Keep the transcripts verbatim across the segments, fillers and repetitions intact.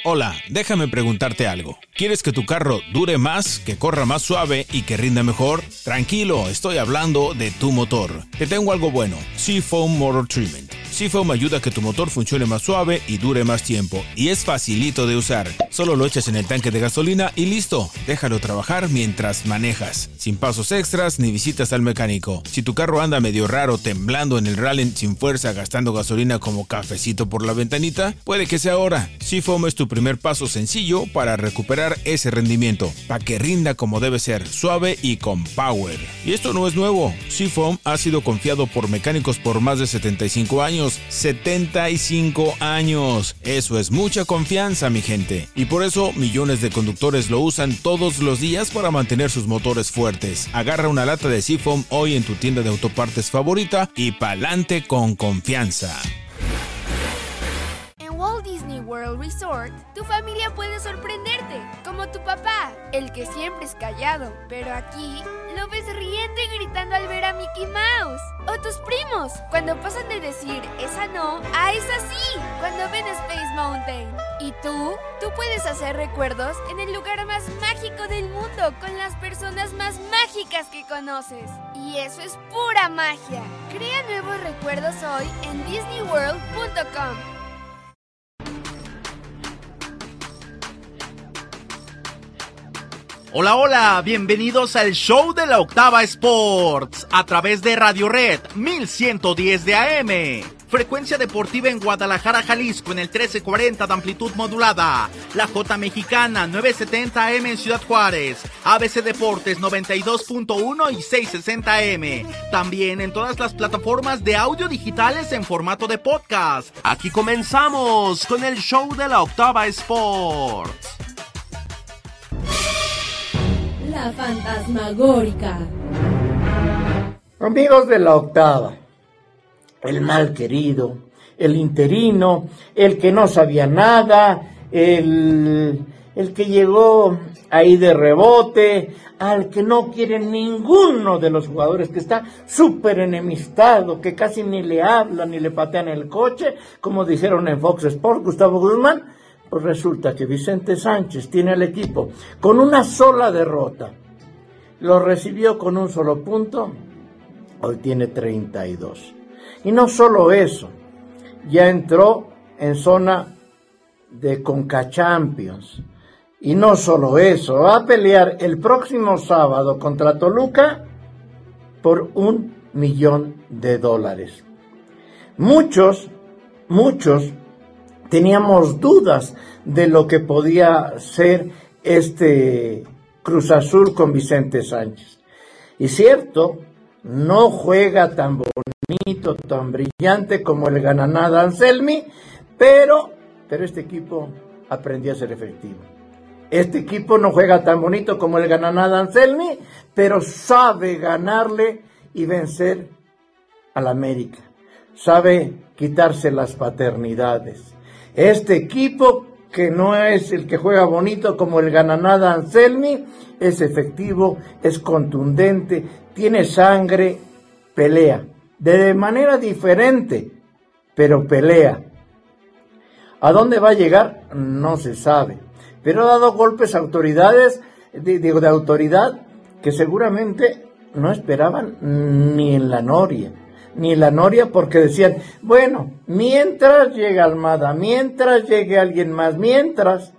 Hola, déjame preguntarte algo. ¿Quieres que tu carro dure más, que corra más suave y que rinda mejor? Tranquilo, estoy hablando de tu motor. Te tengo algo bueno, Seafoam Motor Treatment. Seafoam ayuda a que tu motor funcione más suave y dure más tiempo. Y es facilito de usar. Solo lo echas en el tanque de gasolina y listo. Déjalo trabajar mientras manejas. Sin pasos extras ni visitas al mecánico. Si tu carro anda medio raro, temblando en el rally sin fuerza, gastando gasolina como cafecito por la ventanita, puede que sea ahora. Seafoam es tu primer paso sencillo para recuperar ese rendimiento. Para que rinda como debe ser, suave y con power. Y esto no es nuevo. Seafoam ha sido confiado por mecánicos por más de setenta y cinco años. setenta y cinco años. Eso es mucha confianza, mi gente. Y por eso millones de conductores lo usan todos los días para mantener sus motores fuertes. Agarra una lata de Seafoam hoy en tu tienda de autopartes favorita y pa'lante con confianza. En Walt Disney World Resort, tu familia puede sorprenderte, como tu papá, el que siempre es callado, pero aquí lo ves riendo y gritando al ver a Mickey Mouse. O tus primos, cuando pasan de decir esa no a esa sí, cuando ven Space Mountain. Y tú, tú puedes hacer recuerdos en el lugar más mágico del mundo con las personas más mágicas que conoces. Y eso es pura magia. Crea nuevos recuerdos hoy en disney world punto com. Hola, hola, bienvenidos al show de la Octava Sports a través de Radio Red mil ciento diez de A M. Frecuencia deportiva en Guadalajara, Jalisco en el trece cuarenta de amplitud modulada. La J Mexicana nueve setenta A M en Ciudad Juárez. A B C Deportes noventa y dos punto uno y seiscientos sesenta A M. También en todas las plataformas de audio digitales en formato de podcast. Aquí comenzamos con el show de la Octava Sports. La fantasmagórica. Amigos de la Octava, el mal querido, el interino, el que no sabía nada, el, el que llegó ahí de rebote, al que no quiere ninguno de los jugadores, que está súper enemistado, que casi ni le hablan ni le patean el coche, como dijeron en Fox Sports, Gustavo Guzmán. Pues resulta que Vicente Sánchez tiene el equipo con una sola derrota. Lo recibió con un solo punto. Hoy tiene treinta y dos. Y no solo eso, ya entró en zona de Conca Champions. Y no solo eso, va a pelear el próximo sábado contra Toluca por un millón de dólares. Muchos, muchos teníamos dudas de lo que podía ser este Cruz Azul con Vicente Sánchez. Y cierto, no juega tan bonito, tan brillante como el Granada Anselmi, pero, pero este equipo aprendió a ser efectivo. Este equipo no juega tan bonito como el Granada Anselmi, pero sabe ganarle y vencer al América. Sabe quitarse las paternidades. Este equipo, que no es el que juega bonito como el Granada Anselmi, es efectivo, es contundente, tiene sangre, pelea. De manera diferente, pero pelea. ¿A dónde va a llegar? No se sabe. Pero ha dado golpes a autoridades, digo, de autoridad, que seguramente no esperaban ni en la Noria. Ni la Noria, porque decían, bueno, mientras llega Almada, mientras llegue alguien más, mientras,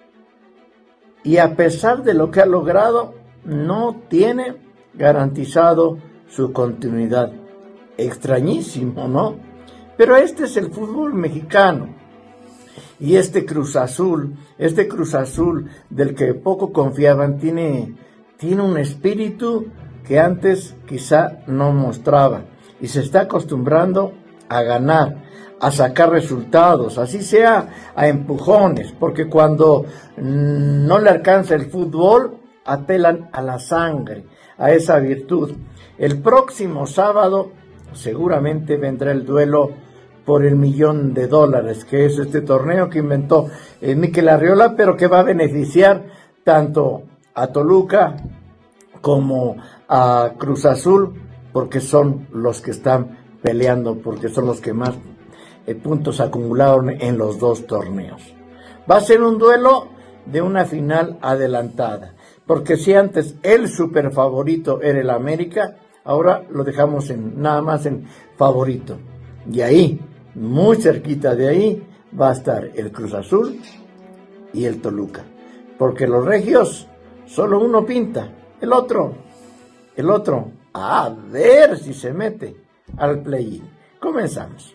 y a pesar de lo que ha logrado, no tiene garantizado su continuidad. Extrañísimo, ¿no? Pero este es el fútbol mexicano, y este Cruz Azul, este Cruz Azul del que poco confiaban, tiene, tiene un espíritu que antes quizá no mostraba. Y se está acostumbrando a ganar, a sacar resultados, así sea a empujones, porque cuando no le alcanza el fútbol, apelan a la sangre, a esa virtud. El próximo sábado seguramente vendrá el duelo por el millón de dólares, que es este torneo que inventó eh, Mikel Arriola, pero que va a beneficiar tanto a Toluca como a Cruz Azul, porque son los que están peleando, porque son los que más eh, puntos acumularon en los dos torneos. Va a ser un duelo de una final adelantada. Porque si antes el super favorito era el América, ahora lo dejamos en nada más en favorito. Y ahí, muy cerquita de ahí, va a estar el Cruz Azul y el Toluca. Porque los regios, solo uno pinta, el otro, el otro, a ver si se mete al play-in. Comenzamos.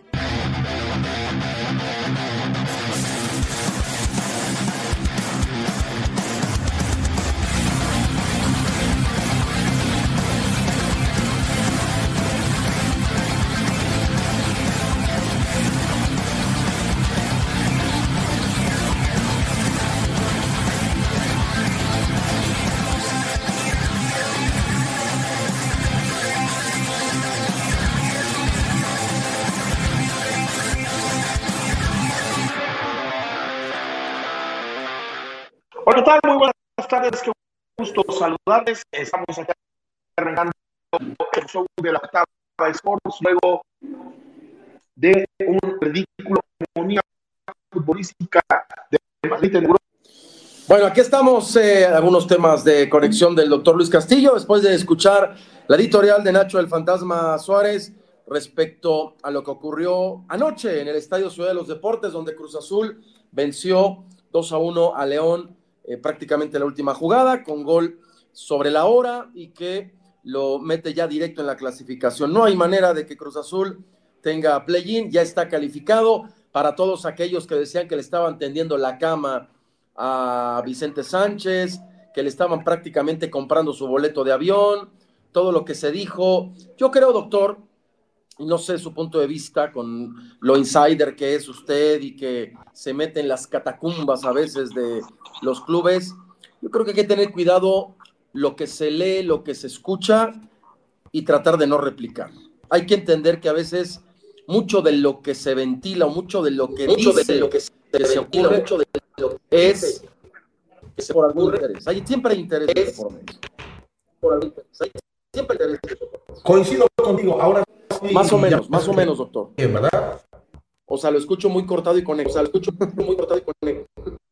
Hola, ¿qué tal? Muy buenas tardes, qué gusto saludarles. Estamos acá arrancando el show de la Octava Sports luego de un ridículo hegemonía futbolística de Madrid en Europa. Bueno, aquí estamos, eh, algunos temas de conexión del doctor Luis Castillo, después de escuchar la editorial de Nacho el Fantasma Suárez respecto a lo que ocurrió anoche en el Estadio Ciudad de los Deportes, donde Cruz Azul venció dos a uno a León, eh, prácticamente la última jugada, con gol sobre la hora y que lo mete ya directo en la clasificación. No hay manera de que Cruz Azul tenga play-in, ya está calificado. Para todos aquellos que decían que le estaban tendiendo la cama a Vicente Sánchez, que le estaban prácticamente comprando su boleto de avión, todo lo que se dijo. Yo creo, doctor, y no sé su punto de vista con lo insider que es usted y que se mete en las catacumbas a veces de los clubes, yo creo que hay que tener cuidado lo que se lee, lo que se escucha y tratar de no replicar. Hay que entender que a veces mucho de lo que se ventila o mucho de lo que mucho dice, de lo que se, que se ocurre, mucho de lo que es, es por algún interés. Hay, siempre hay intereses por medio. Por algún interés. Hay siempre hay intereses. Coincido contigo, ahora sí, más o menos, más o menos, doctor. ¿Verdad? O sea, lo escucho muy cortado y conecto. O sea, lo escucho muy cortado y conecto.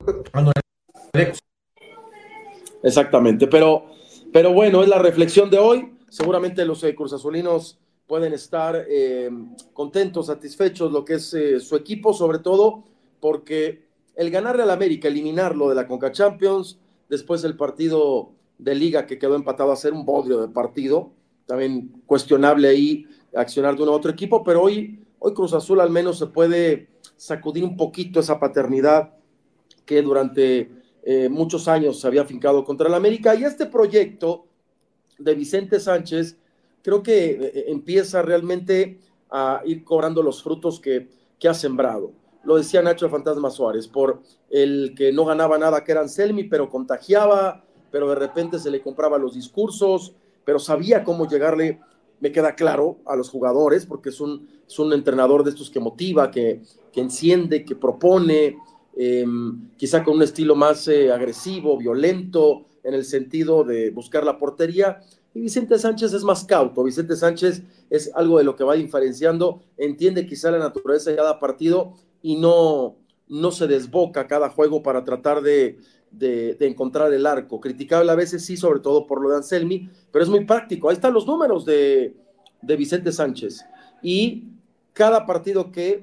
Exactamente, pero, pero bueno, es la reflexión de hoy. Seguramente los eh, cruzazulinos pueden estar eh, contentos, satisfechos, lo que es eh, su equipo, sobre todo porque el ganarle al América, eliminarlo de la Conca Champions, después el partido de Liga que quedó empatado a ser un bodrio de partido, también cuestionable ahí accionar de uno a otro equipo, pero hoy, hoy Cruz Azul al menos se puede sacudir un poquito esa paternidad que durante eh, muchos años se había fincado contra el América, y este proyecto de Vicente Sánchez creo que eh, empieza realmente a ir cobrando los frutos que, que ha sembrado. Lo decía Nacho el Fantasma Suárez, por el que no ganaba nada, que era Anselmi, pero contagiaba, pero de repente se le compraba los discursos, pero sabía cómo llegarle, me queda claro, a los jugadores, porque es un, es un entrenador de estos que motiva, que, que enciende, que propone, eh, quizá con un estilo más eh, agresivo, violento, en el sentido de buscar la portería. Y Vicente Sánchez es más cauto. Vicente Sánchez es algo de lo que va diferenciando, entiende quizá la naturaleza de cada partido y no, no se desboca cada juego para tratar de, de, de encontrar el arco. Criticable a veces sí, sobre todo por lo de Anselmi, pero es muy práctico. Ahí están los números de, de Vicente Sánchez. Y cada partido que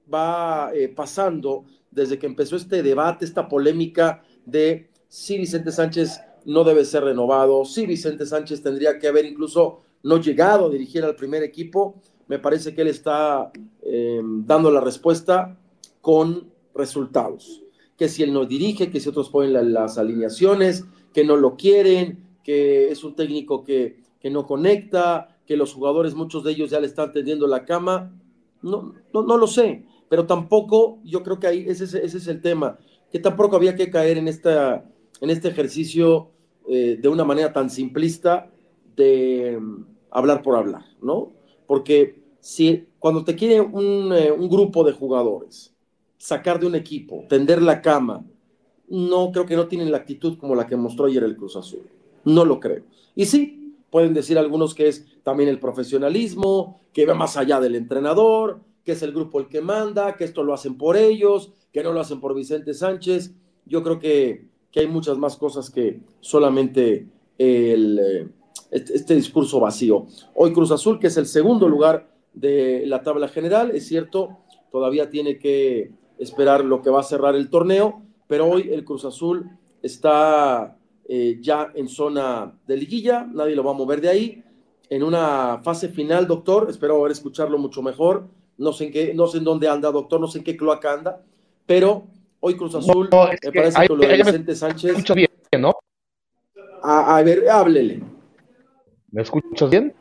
va eh, pasando, desde que empezó este debate, esta polémica de si Vicente Sánchez no debe ser renovado, si Vicente Sánchez tendría que haber incluso no llegado a dirigir al primer equipo, me parece que él está eh, dando la respuesta con resultados, que si él no dirige, que si otros ponen la, las alineaciones, que no lo quieren, que es un técnico que, que no conecta, que los jugadores, muchos de ellos ya le están tendiendo la cama, no, no, no lo sé, pero tampoco, yo creo que ahí ese, ese es el tema, que tampoco había que caer en esta en este ejercicio eh, de una manera tan simplista de um, hablar por hablar, ¿no? Porque si cuando te quiere un, eh, un grupo de jugadores sacar de un equipo, tender la cama, no creo que no tienen la actitud como la que mostró ayer el Cruz Azul. No lo creo. Y sí, pueden decir algunos que es también el profesionalismo, que va más allá del entrenador, que es el grupo el que manda, que esto lo hacen por ellos, que no lo hacen por Vicente Sánchez. Yo creo que, que hay muchas más cosas que solamente el, este, este discurso vacío. Hoy Cruz Azul, que es el segundo lugar de la tabla general, es cierto, todavía tiene que esperar lo que va a cerrar el torneo, pero hoy el Cruz Azul está eh, ya en zona de liguilla, nadie lo va a mover de ahí, en una fase final, doctor, espero poder escucharlo mucho mejor, no sé en qué, no sé en dónde anda, doctor, no sé en qué cloaca anda, pero hoy Cruz Azul, no, no, me parece hay, que lo de hay, Vicente Sánchez... ¿Me escuchas bien, no? A, a ver, háblele. ¿Me escuchas bien?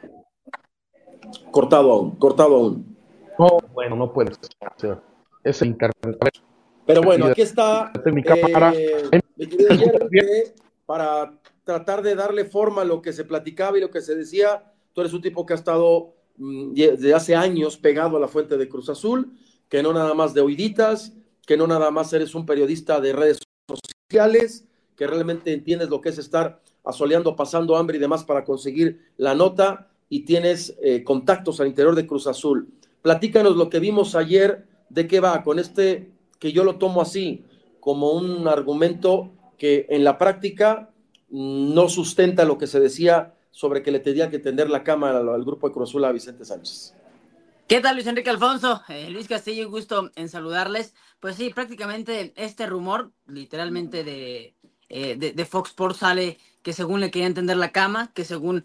Cortado aún, cortado aún. No, bueno, no puedes hacer. Es el internet. A ver. Pero bueno, aquí está mi cámara. Eh, mi querido Jerry, para tratar de darle forma a lo que se platicaba y lo que se decía. Tú eres un tipo que ha estado mmm, desde hace años pegado a la fuente de Cruz Azul, que no nada más de oíditas, que no nada más eres un periodista de redes sociales, que realmente entiendes lo que es estar asoleando, pasando hambre y demás para conseguir la nota, y tienes eh, contactos al interior de Cruz Azul. Platícanos lo que vimos ayer, de qué va, con este, que yo lo tomo así, como un argumento que en la práctica no sustenta lo que se decía sobre que le tenía que tender la cama al, al grupo de Cruz Azul a Vicente Sánchez. ¿Qué tal, Luis Enrique Alfonso? Eh, Luis Castillo, gusto en saludarles. Pues sí, prácticamente este rumor, literalmente de, eh, de, de Fox Sports sale que según le querían tender la cama, que según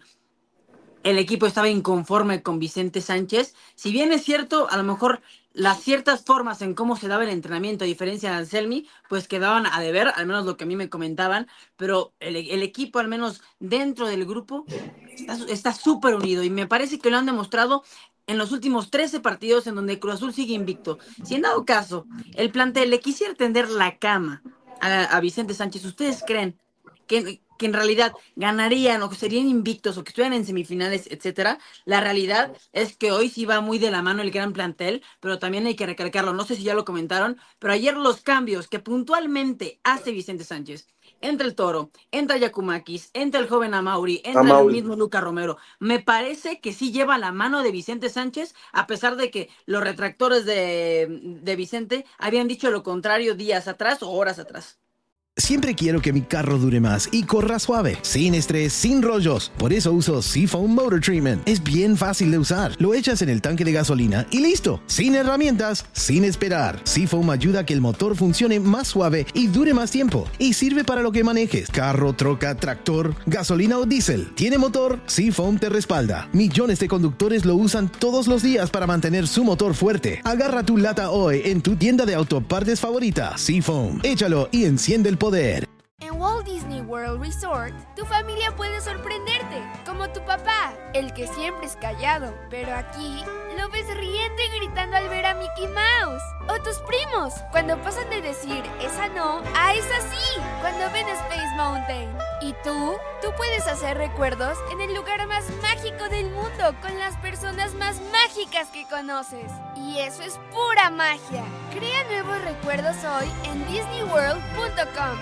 el equipo estaba inconforme con Vicente Sánchez. Si bien es cierto, a lo mejor las ciertas formas en cómo se daba el entrenamiento, a diferencia de Anselmi, pues quedaban a deber, al menos lo que a mí me comentaban, pero el, el equipo, al menos dentro del grupo, está súper unido y me parece que lo han demostrado en los últimos trece partidos en donde Cruz Azul sigue invicto. Si en dado caso el plantel le quisiera tender la cama a, a Vicente Sánchez, ¿ustedes creen que, que en realidad ganarían o que serían invictos o que estuvieran en semifinales, etcétera? La realidad es que hoy sí va muy de la mano el gran plantel, pero también hay que recalcarlo, no sé si ya lo comentaron, pero ayer los cambios que puntualmente hace Vicente Sánchez, entra el Toro, entra Yacumakis, entra el joven Amauri, entra Amauri. El mismo Luca Romero, me parece que sí lleva la mano de Vicente Sánchez, a pesar de que los retractores de, de Vicente habían dicho lo contrario días atrás o horas atrás. Siempre quiero que mi carro dure más y corra suave, sin estrés, sin rollos. Por eso uso Seafoam Motor Treatment. Es bien fácil de usar. Lo echas en el tanque de gasolina y listo. Sin herramientas, sin esperar. Seafoam ayuda a que el motor funcione más suave y dure más tiempo. Y sirve para lo que manejes. Carro, troca, tractor, gasolina o diésel. ¿Tiene motor? Seafoam te respalda. Millones de conductores lo usan todos los días para mantener su motor fuerte. Agarra tu lata hoy en tu tienda de autopartes favorita. Seafoam. Échalo y enciende el poder. En Walt Disney World Resort, tu familia puede sorprenderte, como tu papá, el que siempre es callado, pero aquí lo ves riendo y gritando al ver a Mickey Mouse. O tus primos, cuando pasan de decir esa no a esa sí, cuando ven Space Mountain. Y tú, tú puedes hacer recuerdos en el lugar más mágico del mundo, con las personas más mágicas que conoces. Y eso es pura magia. Crea nuevos recuerdos hoy en disney world punto com.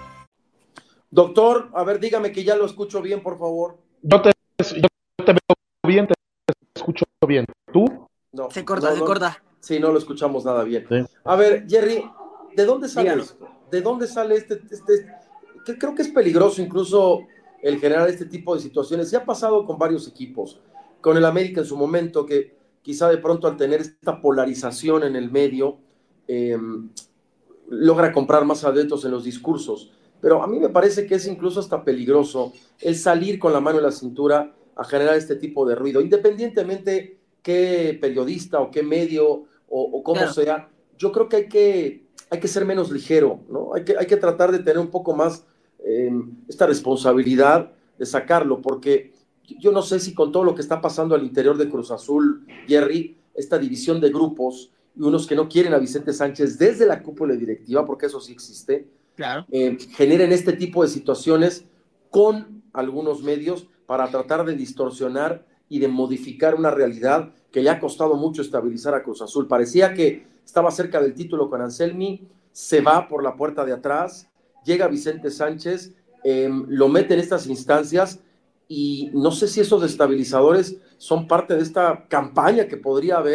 Doctor, a ver, dígame que ya lo escucho bien, por favor. Yo te, yo te veo bien, te escucho bien. ¿Tú? No. Se corta, no, se no, corta. Sí, no lo escuchamos nada bien. Sí. A ver, Jerry, ¿de dónde sale Dígalo. esto? ¿De dónde sale este, este, este? Creo que es peligroso incluso el generar este tipo de situaciones. Se ha pasado con varios equipos. Con el América en su momento, que quizá de pronto al tener esta polarización en el medio, eh, logra comprar más adeptos en los discursos. Pero a mí me parece que es incluso hasta peligroso el salir con la mano en la cintura a generar este tipo de ruido, independientemente qué periodista o qué medio o, o cómo claro. sea. Yo creo que hay que, hay que ser menos ligero, ¿no? Hay que, hay que tratar de tener un poco más eh, esta responsabilidad de sacarlo, porque yo no sé si con todo lo que está pasando al interior de Cruz Azul, Jerry, esta división de grupos y unos que no quieren a Vicente Sánchez desde la cúpula directiva, porque eso sí existe, Claro. Eh, generen este tipo de situaciones con algunos medios para tratar de distorsionar y de modificar una realidad que le ha costado mucho estabilizar a Cruz Azul. Parecía que estaba cerca del título con Anselmi, se va por la puerta de atrás, llega Vicente Sánchez, eh, lo mete en estas instancias y no sé si esos estabilizadores son parte de esta campaña que podría haber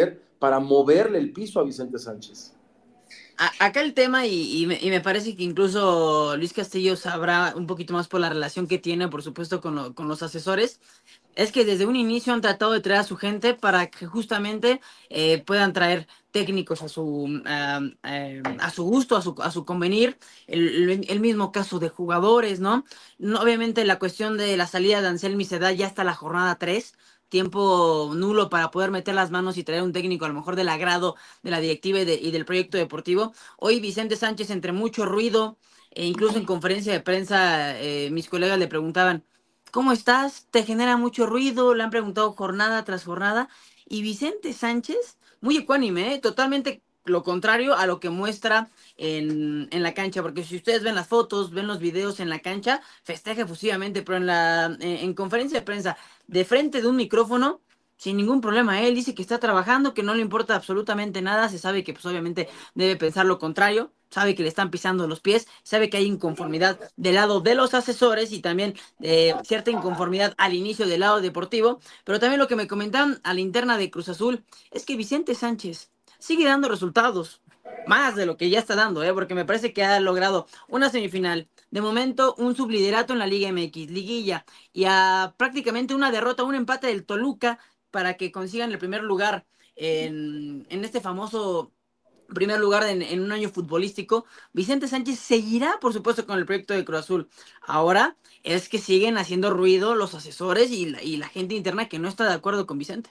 para moverle el piso a Vicente Sánchez. A, acá el tema, y, y, me, y me parece que incluso Luis Castillo sabrá un poquito más por la relación que tiene, por supuesto, con, lo, con los asesores, es que desde un inicio han tratado de traer a su gente para que justamente eh, puedan traer técnicos a su, uh, uh, a su gusto, a su, a su convenir. El, el mismo caso de jugadores, ¿no? ¿no? Obviamente la cuestión de la salida de Anselmi se da ya hasta la jornada tres, tiempo nulo para poder meter las manos y traer un técnico a lo mejor del agrado de la directiva y, de, y del proyecto deportivo. Hoy Vicente Sánchez, entre mucho ruido, e incluso en conferencia de prensa, eh, mis colegas le preguntaban, ¿cómo estás? ¿Te genera mucho ruido? Le han preguntado jornada tras jornada. Y Vicente Sánchez, muy ecuánime, ¿eh? Totalmente lo contrario a lo que muestra en, en la cancha, porque si ustedes ven las fotos, ven los videos en la cancha, festeja efusivamente, pero en la en, en conferencia de prensa, de frente de un micrófono, sin ningún problema. Él dice que está trabajando, que no le importa absolutamente nada, se sabe que pues obviamente debe pensar lo contrario, sabe que le están pisando los pies, sabe que hay inconformidad del lado de los asesores y también eh, cierta inconformidad al inicio del lado deportivo, pero también lo que me comentaban a la interna de Cruz Azul es que Vicente Sánchez sigue dando resultados, más de lo que ya está dando, ¿eh? Porque me parece que ha logrado una semifinal, de momento un subliderato en la Liga M X, liguilla, y a prácticamente una derrota, un empate del Toluca para que consigan el primer lugar en, en este famoso primer lugar en, en un año futbolístico. Vicente Sánchez seguirá, por supuesto, con el proyecto de Cruz Azul. Ahora es que siguen haciendo ruido los asesores y la, y la gente interna que no está de acuerdo con Vicente.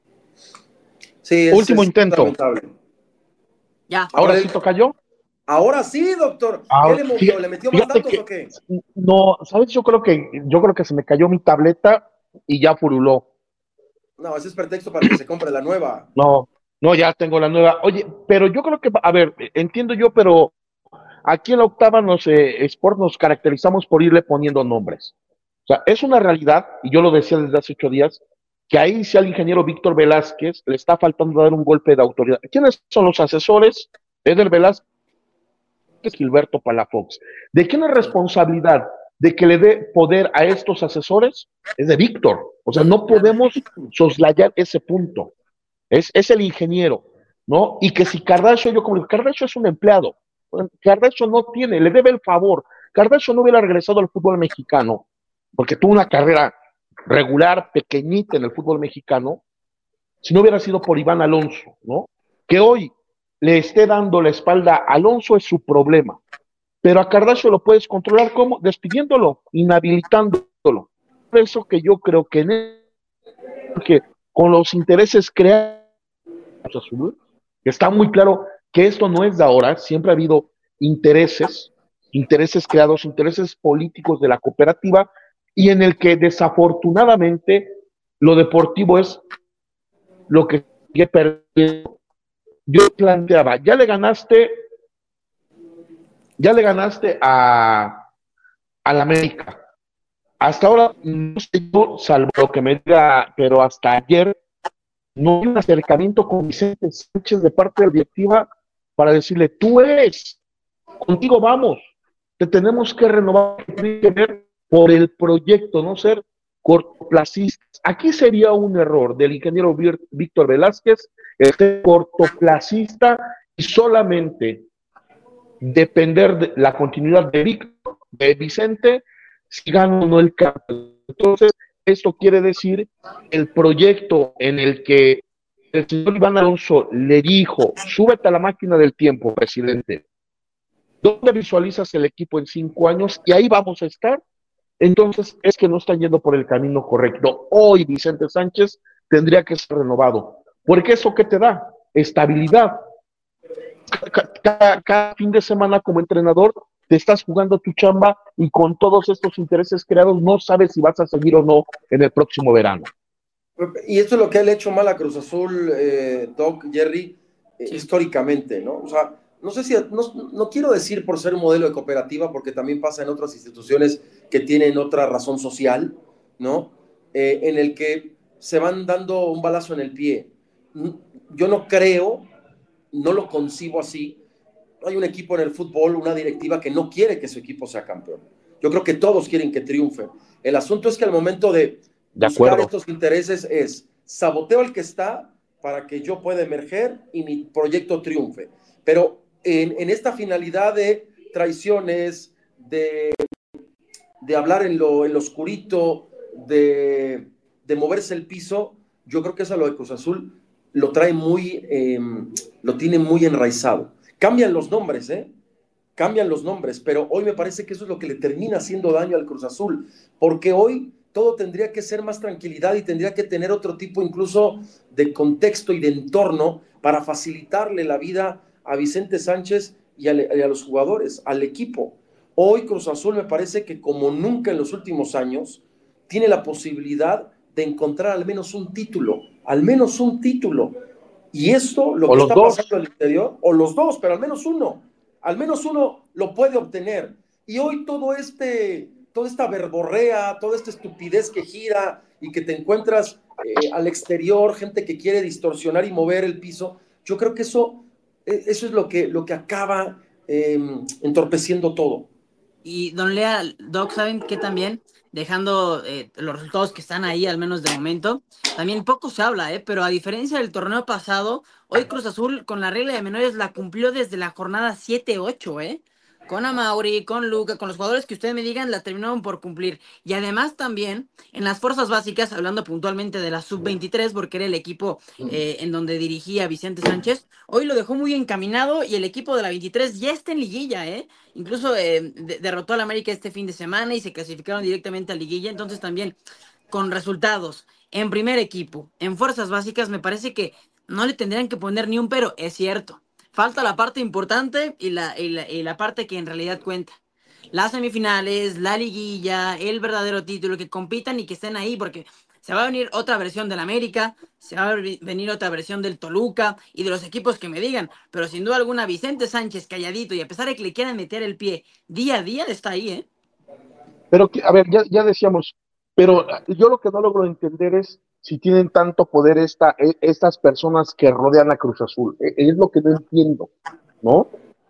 Sí, último es intento. Lamentable. Ya. ¿Ahora sí toca yo? Ahora sí, doctor. Ahora, ¿Qué le movió? fíjate, ¿Le metió más datos que, o qué? No, ¿sabes? Yo creo que yo creo que se me cayó mi tableta y ya furuló. No, ese es pretexto para que se compre la nueva. No, no, ya tengo la nueva. Oye, pero yo creo que, a ver, entiendo yo, pero aquí en la octava nos, eh, Sport nos caracterizamos por irle poniendo nombres. O sea, es una realidad, y yo lo decía desde hace ocho días, que ahí sí al ingeniero Víctor Velázquez le está faltando dar un golpe de autoridad. ¿Quiénes son los asesores? Eder Velázquez, Gilberto Palafox. ¿De quién es responsabilidad de que le dé poder a estos asesores? Es de Víctor. O sea, no podemos soslayar ese punto. Es, es el ingeniero, ¿no? Y que si Cardascio, yo como digo, Cardascio es un empleado. Cardascio no tiene, le debe el favor. Cardascio no hubiera regresado al fútbol mexicano, porque tuvo una carrera regular, pequeñita en el fútbol mexicano, si no hubiera sido por Iván Alonso, ¿no? Que hoy le esté dando la espalda a Alonso es su problema, pero a Cardascio lo puedes controlar, ¿cómo? Despidiéndolo, inhabilitándolo. Por eso que yo creo que, en el, que con los intereses creados, está muy claro que esto no es de ahora, siempre ha habido intereses, intereses creados, intereses políticos de la cooperativa, y en el que desafortunadamente lo deportivo es lo que sigue perdiendo. Yo planteaba, ya le ganaste, ya le ganaste a, a la América. Hasta ahora, no sé yo, salvo lo que me diga, pero hasta ayer no hay un acercamiento con Vicente Sánchez de parte de la directiva para decirle, tú eres, contigo vamos, te tenemos que renovar, que ver por el proyecto, no ser cortoplacistas. Aquí sería un error del ingeniero Víctor Velázquez, este cortoplacista y solamente depender de la continuidad de Víctor, de Vicente, si gana o no el campo. Entonces, esto quiere decir el proyecto en el que el señor Iván Alonso le dijo, súbete a la máquina del tiempo, presidente. ¿Dónde visualizas el equipo en cinco años? Y ahí vamos a estar. Entonces, es que no están yendo por el camino correcto. Hoy Vicente Sánchez tendría que ser renovado. Porque eso que te da, estabilidad. Cada, cada, cada fin de semana como entrenador te estás jugando tu chamba y con todos estos intereses creados no sabes si vas a seguir o no en el próximo verano. Y esto es lo que le ha hecho mal a Cruz Azul, eh, Doc, Jerry, eh, sí. históricamente, ¿no? O sea, no sé si, no, no quiero decir por ser un modelo de cooperativa, porque también pasa en otras instituciones que tienen otra razón social, ¿no? Eh, en el que se van dando un balazo en el pie. Yo no creo, no lo concibo así. Hay un equipo en el fútbol, una directiva que no quiere que su equipo sea campeón. Yo creo que todos quieren que triunfe. El asunto es que al momento de, de buscar acuerdo. estos intereses es saboteo al que está para que yo pueda emerger y mi proyecto triunfe. Pero en, en esta finalidad de traiciones, de, de hablar en lo, en lo oscurito, de, de moverse el piso, yo creo que eso lo de Cruz Azul lo trae muy, eh, lo tiene muy enraizado. Cambian los nombres, ¿eh? Cambian los nombres, pero hoy me parece que eso es lo que le termina haciendo daño al Cruz Azul, porque hoy todo tendría que ser más tranquilidad y tendría que tener otro tipo incluso de contexto y de entorno para facilitarle la vida a Vicente Sánchez y a, y a los jugadores, al equipo. Hoy Cruz Azul me parece que como nunca en los últimos años tiene la posibilidad de encontrar al menos un título, al menos un título. Y esto, lo o que los está dos. pasando al interior, o los dos, pero al menos uno, al menos uno lo puede obtener. Y hoy todo este, toda esta verborrea, toda esta estupidez que gira y que te encuentras eh, al exterior, gente que quiere distorsionar y mover el piso, yo creo que eso, eso es lo que, lo que acaba eh, entorpeciendo todo. Y don Lea, Doc, ¿saben qué también? Dejando eh, los resultados que están ahí, al menos de momento, también poco se habla, ¿eh? Pero a diferencia del torneo pasado, hoy Cruz Azul con la regla de menores la cumplió desde la jornada siete ocho, ¿eh? Con Amauri, con Luca, con los jugadores que ustedes me digan, la terminaron por cumplir. Y además también, en las fuerzas básicas, hablando puntualmente de la sub veintitrés, porque era el equipo eh, en donde dirigía Vicente Sánchez, hoy lo dejó muy encaminado y el equipo de la veintitrés ya está en liguilla, ¿eh? Incluso eh, de derrotó al América este fin de semana y se clasificaron directamente a liguilla. Entonces también, con resultados, en primer equipo, en fuerzas básicas, me parece que no le tendrían que poner ni un pero, es cierto. Falta la parte importante y la, y, la, y la parte que en realidad cuenta. Las semifinales, la liguilla, el verdadero título, que compitan y que estén ahí, porque se va a venir otra versión del América, se va a venir otra versión del Toluca y de los equipos que me digan, pero sin duda alguna Vicente Sánchez calladito y a pesar de que le quieran meter el pie día a día, está ahí, ¿eh? Pero, a ver, ya, ya decíamos, pero yo lo que no logro entender es si tienen tanto poder esta, estas personas que rodean a Cruz Azul. Es lo que no entiendo, ¿no?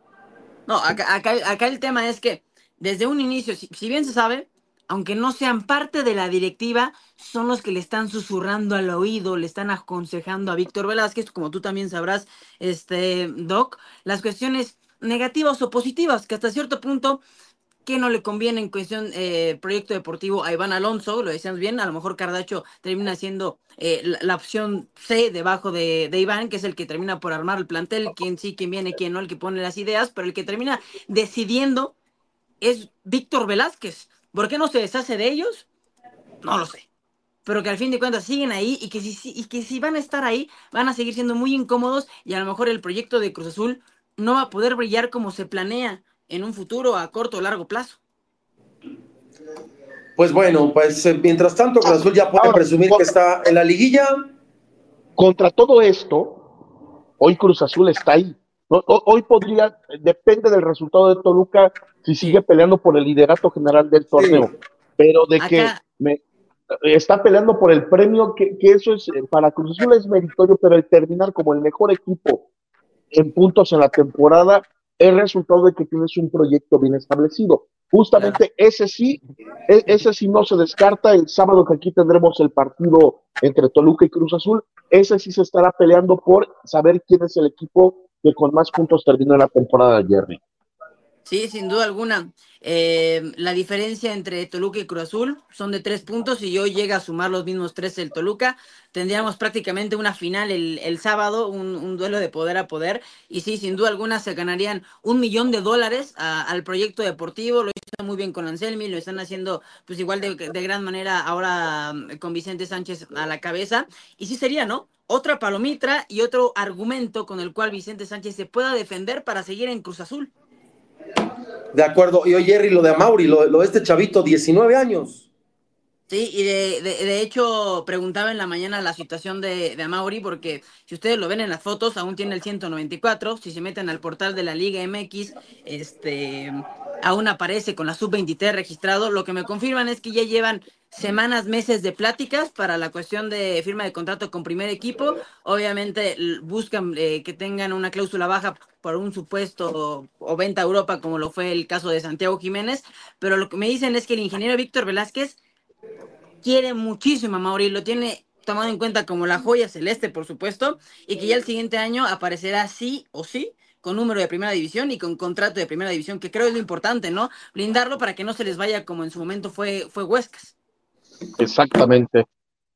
No, acá, acá, acá el tema es que desde un inicio, si, si bien se sabe, aunque no sean parte de la directiva, son los que le están susurrando al oído, le están aconsejando a Víctor Velázquez, como tú también sabrás, este Doc, las cuestiones negativas o positivas, que hasta cierto punto que no le conviene en cuestión eh, proyecto deportivo a Iván Alonso, lo decíamos bien, a lo mejor Cardacho termina siendo eh, la, la opción C debajo de, de Iván, que es el que termina por armar el plantel, quién sí, quién viene, quién no, el que pone las ideas, pero el que termina decidiendo es Víctor Velázquez. ¿Por qué no se deshace de ellos? No lo sé. Pero que al fin de cuentas siguen ahí y que si, y que si van a estar ahí, van a seguir siendo muy incómodos y a lo mejor el proyecto de Cruz Azul no va a poder brillar como se planea en un futuro a corto o largo plazo. Pues bueno, pues eh, mientras tanto Cruz Azul ya puede Ahora, presumir que está en la liguilla. Contra todo esto, hoy Cruz Azul está ahí. Hoy podría, depende del resultado de Toluca, si sigue peleando por el liderato general del torneo, sí. Pero de Acá. que me, está peleando por el premio, que, que eso es, para Cruz Azul es meritorio, pero el terminar como el mejor equipo en puntos en la temporada es resultado de que tienes un proyecto bien establecido. Justamente ese sí, ese sí no se descarta. El sábado que aquí tendremos el partido entre Toluca y Cruz Azul, ese sí se estará peleando por saber quién es el equipo que con más puntos terminó en la temporada de Jerry. Sí, sin duda alguna. Eh, la diferencia entre Toluca y Cruz Azul son de tres puntos y hoy llega a sumar los mismos tres el Toluca. Tendríamos prácticamente una final el, el sábado, un, un duelo de poder a poder. Y sí, sin duda alguna se ganarían un millón de dólares a, al proyecto deportivo. Lo hizo muy bien con Anselmi, lo están haciendo pues igual de, de gran manera ahora con Vicente Sánchez a la cabeza. Y sí sería, ¿no? Otra palomitra y otro argumento con el cual Vicente Sánchez se pueda defender para seguir en Cruz Azul. De acuerdo, y hoy Jerry, lo de Amauri, lo, lo de este chavito, diecinueve años. Sí, y de, de, de hecho preguntaba en la mañana la situación de, de Amauri, porque si ustedes lo ven en las fotos, aún tiene el ciento noventa y cuatro, si se meten al portal de la Liga M X, este, aún aparece con la sub veintitrés registrado. Lo que me confirman es que ya llevan semanas, meses de pláticas para la cuestión de firma de contrato con primer equipo. Obviamente buscan eh, que tengan una cláusula baja por un supuesto o, o venta a Europa, como lo fue el caso de Santiago Jiménez, pero lo que me dicen es que el ingeniero Víctor Velázquez quiere muchísimo a Mauri, lo tiene tomado en cuenta como la joya celeste, por supuesto, y que ya el siguiente año aparecerá sí o sí con número de primera división y con contrato de primera división, que creo es lo importante, ¿no? Blindarlo para que no se les vaya como en su momento fue, fue Huescas. Exactamente.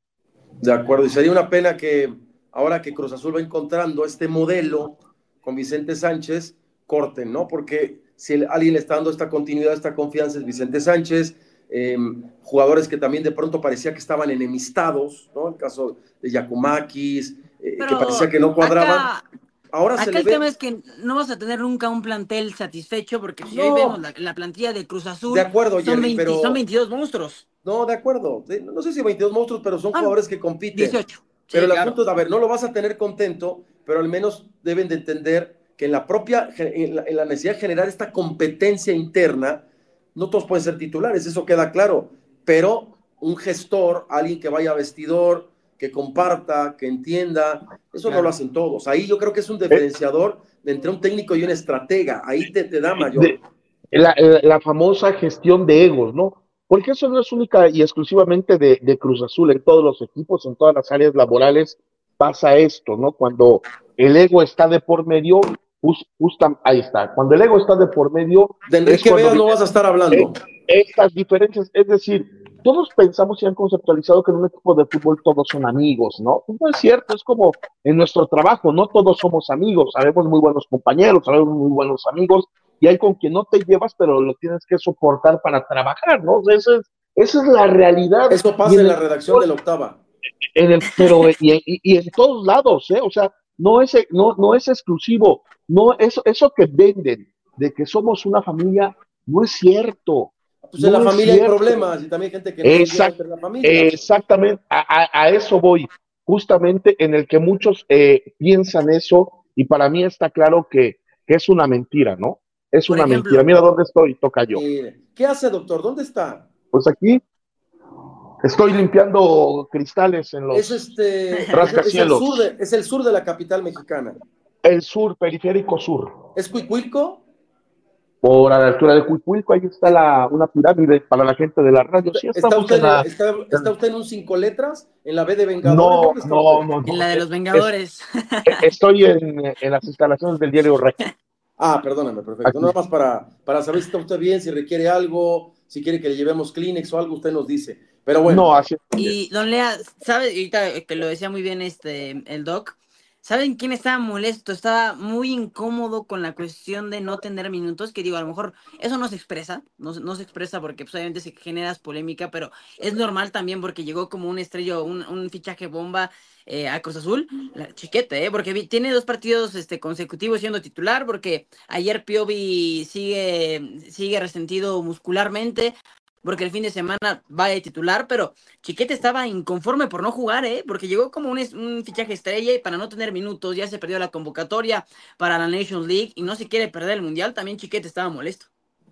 De acuerdo, y sería una pena que ahora que Cruz Azul va encontrando este modelo con Vicente Sánchez, corten, ¿no? Porque si el, alguien le está dando esta continuidad, esta confianza es Vicente Sánchez, eh, jugadores que también de pronto parecía que estaban enemistados, ¿no? El caso de Giacomakis, eh, que parecía que no cuadraban. Acá... Ahora Acá se le el ve... tema es que no vas a tener nunca un plantel satisfecho, porque si No. hoy vemos la, la plantilla de Cruz Azul, De acuerdo, son, Jerry, veinte, pero... son veintidós monstruos. No, de acuerdo. No sé si veintidós monstruos, pero son Ah, jugadores que compiten. dieciocho. Pero Sí, el claro. asunto es, a ver, no lo vas a tener contento, pero al menos deben de entender que en la propia, en la, en la necesidad de generar esta competencia interna, no todos pueden ser titulares, eso queda claro, pero un gestor, alguien que vaya a vestidor, que comparta, que entienda, eso claro. No lo hacen todos. Ahí yo creo que es un diferenciador entre un técnico y un estratega, ahí te, te da mayor. De, la, la famosa gestión de egos, ¿no? Porque eso no es única y exclusivamente de, de Cruz Azul, en todos los equipos, en todas las áreas laborales pasa esto, ¿no? Cuando el ego está de por medio, just, justa, ahí está, cuando el ego está de por medio... De Enrique Vea no vas a estar hablando. Estas diferencias, es decir, todos pensamos y han conceptualizado que en un equipo de fútbol todos son amigos, ¿no? No es cierto, es como en nuestro trabajo, no todos somos amigos, sabemos muy buenos compañeros, sabemos muy buenos amigos, y hay con quien no te llevas, pero lo tienes que soportar para trabajar, ¿no? O sea, esa, es, esa es la realidad. Eso pasa en, en la el, redacción de la Octava. En el, pero, y, y, y en todos lados, ¿eh? O sea, no es, no, no es exclusivo, no, eso, eso que venden, de que somos una familia, no es cierto. Pues en no la familia hay problemas, y también hay gente que no Exact, entre la familia. Exactamente, a, a, a eso voy, justamente en el que muchos eh, piensan eso, y para mí está claro que, que es una mentira, ¿no? Es Por una ejemplo, mentira. Mira dónde estoy, toca yo. Eh, ¿Qué hace, doctor? ¿Dónde está? Pues aquí estoy limpiando cristales en los es este, rascacielos. Es el, sur de, es el sur de la capital mexicana. El sur, periférico sur. ¿Es Cuicuilco? Por a la altura de Cuicuilco, ahí está la, una pirámide para la gente de la radio. Sí, ¿Está, usted, en la, está, ¿Está usted en un cinco letras? ¿En la B de Vengadores? No, no, no, no. En la de los Vengadores. Es, estoy en, en las instalaciones del diario Rec. Ah, perdóname, perfecto. Aquí. Nada más para, para saber si está usted bien, si requiere algo, si quiere que le llevemos Kleenex o algo, usted nos dice. Pero bueno. No, así Y don Lea, ¿sabe? Ahorita que lo decía muy bien este el Doc, ¿saben quién estaba molesto? Estaba muy incómodo con la cuestión de no tener minutos, que digo, a lo mejor eso no se expresa, no, no se expresa porque pues, obviamente se genera polémica, pero es normal también porque llegó como un estrello, un, un fichaje bomba eh, a Cruz Azul, la Chiquete, ¿eh? Porque vi, tiene dos partidos este, consecutivos siendo titular, porque ayer Piovi sigue, sigue resentido muscularmente, porque el fin de semana va de titular, pero Chiquete estaba inconforme por no jugar, ¿eh? Porque llegó como un, un fichaje estrella y para no tener minutos ya se perdió la convocatoria para la Nations League y no se quiere perder el Mundial, también Chiquete estaba molesto.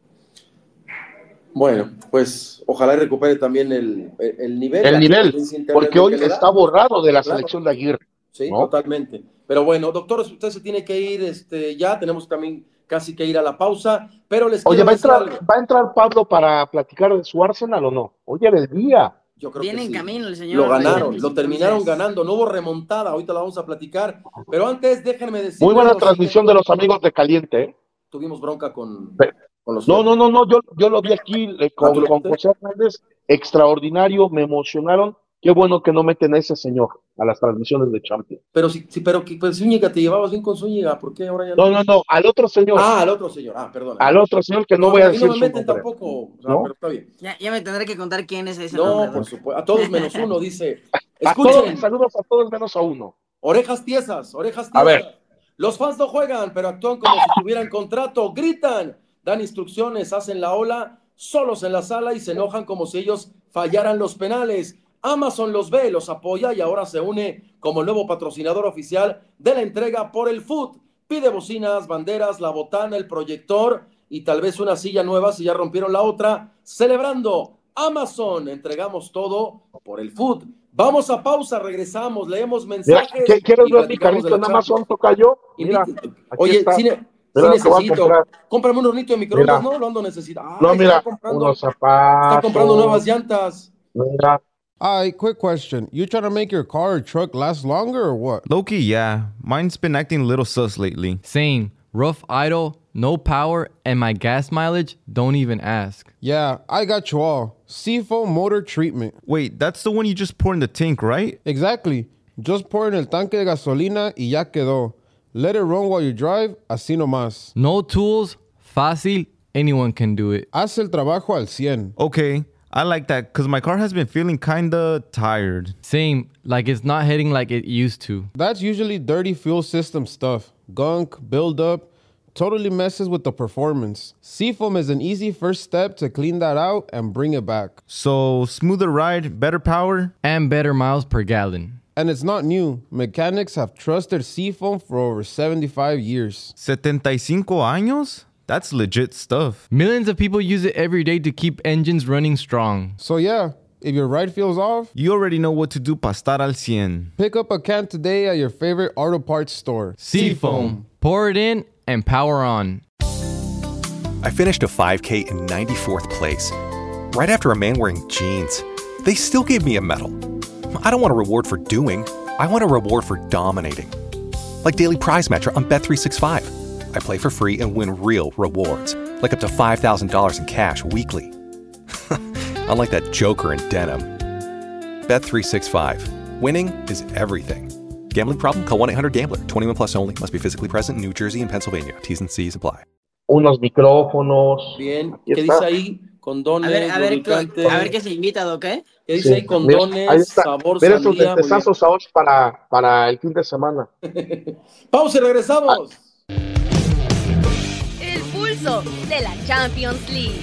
Bueno, pues ojalá recupere también el, el nivel. El nivel, porque hoy está borrado de la claro. selección de Aguirre. Sí, ¿no? Totalmente. Pero bueno, doctor, usted se tiene que ir este, ya, tenemos también casi que ir a la pausa, pero les Oye, quiero ¿va a, entrar, algo. ¿va a entrar Pablo para platicar de su Arsenal o no? Oye, el día. Yo creo Viene que en sí. camino el señor. Lo ganaron, lo terminaron entonces... ganando, no hubo remontada, ahorita la vamos a platicar, pero antes déjenme decir... Muy buena transmisión de los amigos de Caliente, ¿eh? Tuvimos bronca con, pero, con los... No, no, no, no, yo, yo lo vi aquí eh, con, con José Hernández, extraordinario, me emocionaron. Qué bueno que no meten a ese señor a las transmisiones de Champions. Pero sí, sí pero pues, Zúñiga, te llevabas bien con Zúñiga, ¿por qué ahora ya no? No, no, no, al otro señor. Ah, al otro señor, ah, perdón. Al otro señor que no, no voy a decir no me meten su nombre. Tampoco, o sea, ¿no? Pero está bien. Ya, ya me tendré que contar quién es ese no, nombre. No, por supuesto, a todos menos uno, dice. Escuchen. A todos, saludos a todos menos a uno. Orejas tiesas, orejas tiesas. A ver. Los fans no juegan, pero actúan como si tuvieran contrato, gritan, dan instrucciones, hacen la ola, solos en la sala y se enojan como si ellos fallaran los penales. Amazon los ve, los apoya y ahora se une como nuevo patrocinador oficial de la entrega por el Foot. Pide bocinas, banderas, la botana, el proyector y tal vez una silla nueva si ya rompieron la otra. Celebrando Amazon, entregamos todo por el Foot. Vamos a pausa, regresamos, leemos mensajes. Mira, ¿quieres ver mi carrito en Amazon, tocayo? Mira, oye, está. cine, sí necesito. Cómprame un hornito de microondas, ¿no? Lo ando necesitando. No, mira, unos zapatos. Está comprando nuevas llantas. Mira. Alright, quick question. You trying to make your car or truck last longer or what? Low-key, yeah. Mine's been acting a little sus lately. Same. Rough idle, no power, and my gas mileage, don't even ask. Yeah, I got you all. Seafoam Motor Treatment. Wait, that's the one you just pour in the tank, right? Exactly. Just pour en el tanque de gasolina y ya quedó. Let it run while you drive, así nomás. No tools, fácil, anyone can do it. Haz el trabajo al cien. Okay, I like that because my car has been feeling kinda tired. Same, like it's not hitting like it used to. That's usually dirty fuel system stuff. Gunk, buildup, totally messes with the performance. Seafoam is an easy first step to clean that out and bring it back. So, smoother ride, better power, and better miles per gallon. And it's not new. Mechanics have trusted Seafoam for over seventy-five years. setenta y cinco años? That's legit stuff. Millions of people use it every day to keep engines running strong. So yeah, if your ride feels off, you already know what to do para estar al cien. Pick up a can today at your favorite auto parts store. Seafoam. Pour it in and power on. I finished a five K in ninety-fourth place, right after a man wearing jeans. They still gave me a medal. I don't want a reward for doing. I want a reward for dominating. Like Daily Prize Matcher on Bet three sixty-five. I play for free and win real rewards, like up to five thousand dollars in cash weekly. Unlike that joker in denim. Bet three sixty-five. Winning is everything. Gambling problem? Call one eight hundred gambler. twenty-one plus only. Must be physically present in New Jersey and Pennsylvania. T's and C's apply. Unos micrófonos. Bien. ¿Qué dice ahí? Condones, a ver, a ver, lubricantes. a ver qué se invita, ¿ok? ¿Qué dice ahí? Condones, ahí está. sabor, Ver esos sandía, destezazos a ocho para, para el fin de semana. Vamos y regresamos. El pulso de la Champions League.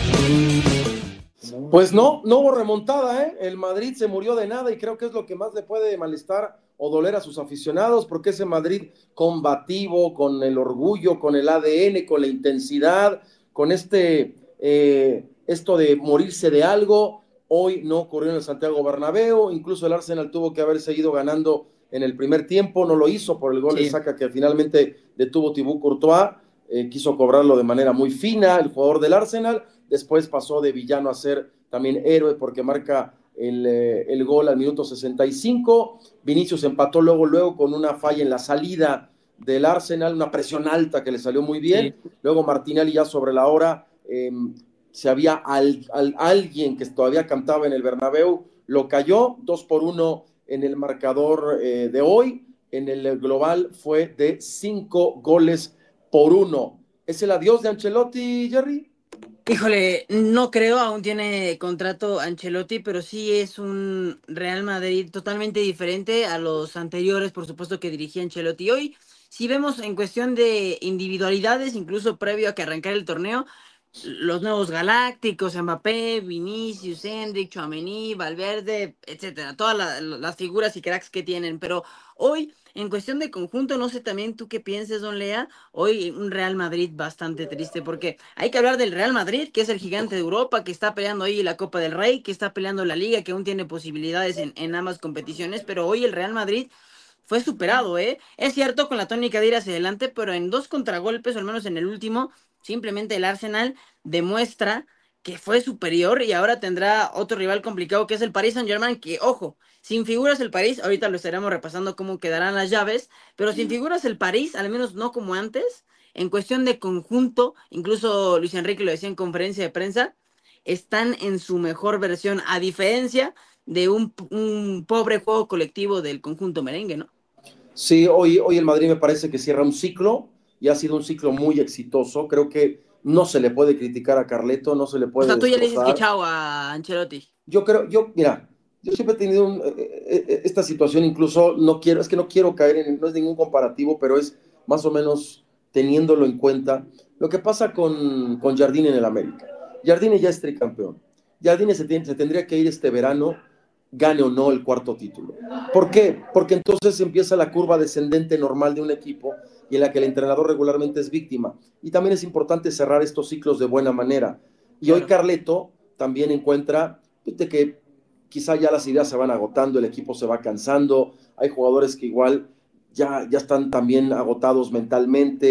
Pues no, no hubo remontada, ¿eh? El Madrid se murió de nada y creo que es lo que más le puede malestar o doler a sus aficionados, porque ese Madrid combativo, con el orgullo, con el A D N, con la intensidad, con este, eh, esto de morirse de algo, hoy no ocurrió en el Santiago Bernabéu. Incluso el Arsenal tuvo que haber seguido ganando en el primer tiempo, no lo hizo por el gol Sí. de Saka que finalmente detuvo Thibaut Courtois, eh, quiso cobrarlo de manera muy fina el jugador del Arsenal. Después pasó de villano a ser también héroe porque marca el, eh, el gol al minuto sesenta y cinco. Vinicius empató luego, luego con una falla en la salida del Arsenal, una presión alta que le salió muy bien. Sí. Luego Martinelli ya sobre la hora, eh, si había al, al, alguien que todavía cantaba en el Bernabéu, lo cayó, dos por uno en el marcador eh, de hoy. En el global fue de cinco goles por uno. ¿Es el adiós de Ancelotti, Jerry? Híjole, no creo, aún tiene contrato Ancelotti, pero sí es un Real Madrid totalmente diferente a los anteriores, por supuesto, que dirigía Ancelotti. Hoy, si vemos en cuestión de individualidades, incluso previo a que arrancara el torneo, los nuevos galácticos, Mbappé, Vinicius, Endrick, Tchouaméni, Valverde, etcétera, todas la, las figuras y cracks que tienen, pero hoy, en cuestión de conjunto, no sé también tú qué pienses, don Lea, hoy un Real Madrid bastante triste, porque hay que hablar del Real Madrid, que es el gigante de Europa, que está peleando ahí la Copa del Rey, que está peleando la Liga, que aún tiene posibilidades en, en ambas competiciones, pero hoy el Real Madrid fue superado, ¿eh? Es cierto, con la tónica de ir hacia adelante, pero en dos contragolpes, o al menos en el último, simplemente el Arsenal demuestra que fue superior y ahora tendrá otro rival complicado que es el Paris Saint-Germain, que, ojo, sin figuras el París, ahorita lo estaremos repasando cómo quedarán las llaves, pero sin figuras el París, al menos no como antes, en cuestión de conjunto, incluso Luis Enrique lo decía en conferencia de prensa, están en su mejor versión, a diferencia de un, un pobre juego colectivo del conjunto merengue, ¿no? Sí, hoy, hoy el Madrid me parece que cierra un ciclo, y ha sido un ciclo muy exitoso. Creo que no se le puede criticar a Carleto, no se le puede O sea, tú ya le destrozar. dices que chao a Ancelotti. Yo creo, yo, mira, yo siempre he tenido un, eh, esta situación, incluso no quiero, es que no quiero caer en, no es ningún comparativo, pero es más o menos teniéndolo en cuenta, lo que pasa con, con Jardine en el América. Jardine ya es tricampeón. Jardine se, tiene, se tendría que ir este verano, gane o no el cuarto título. ¿Por qué? Porque entonces empieza la curva descendente normal de un equipo y en la que el entrenador regularmente es víctima. Y también es importante cerrar estos ciclos de buena manera. Y hoy Carleto también encuentra de que quizá ya las ideas se van agotando, el equipo se va cansando, hay jugadores que igual ya, ya están también agotados mentalmente,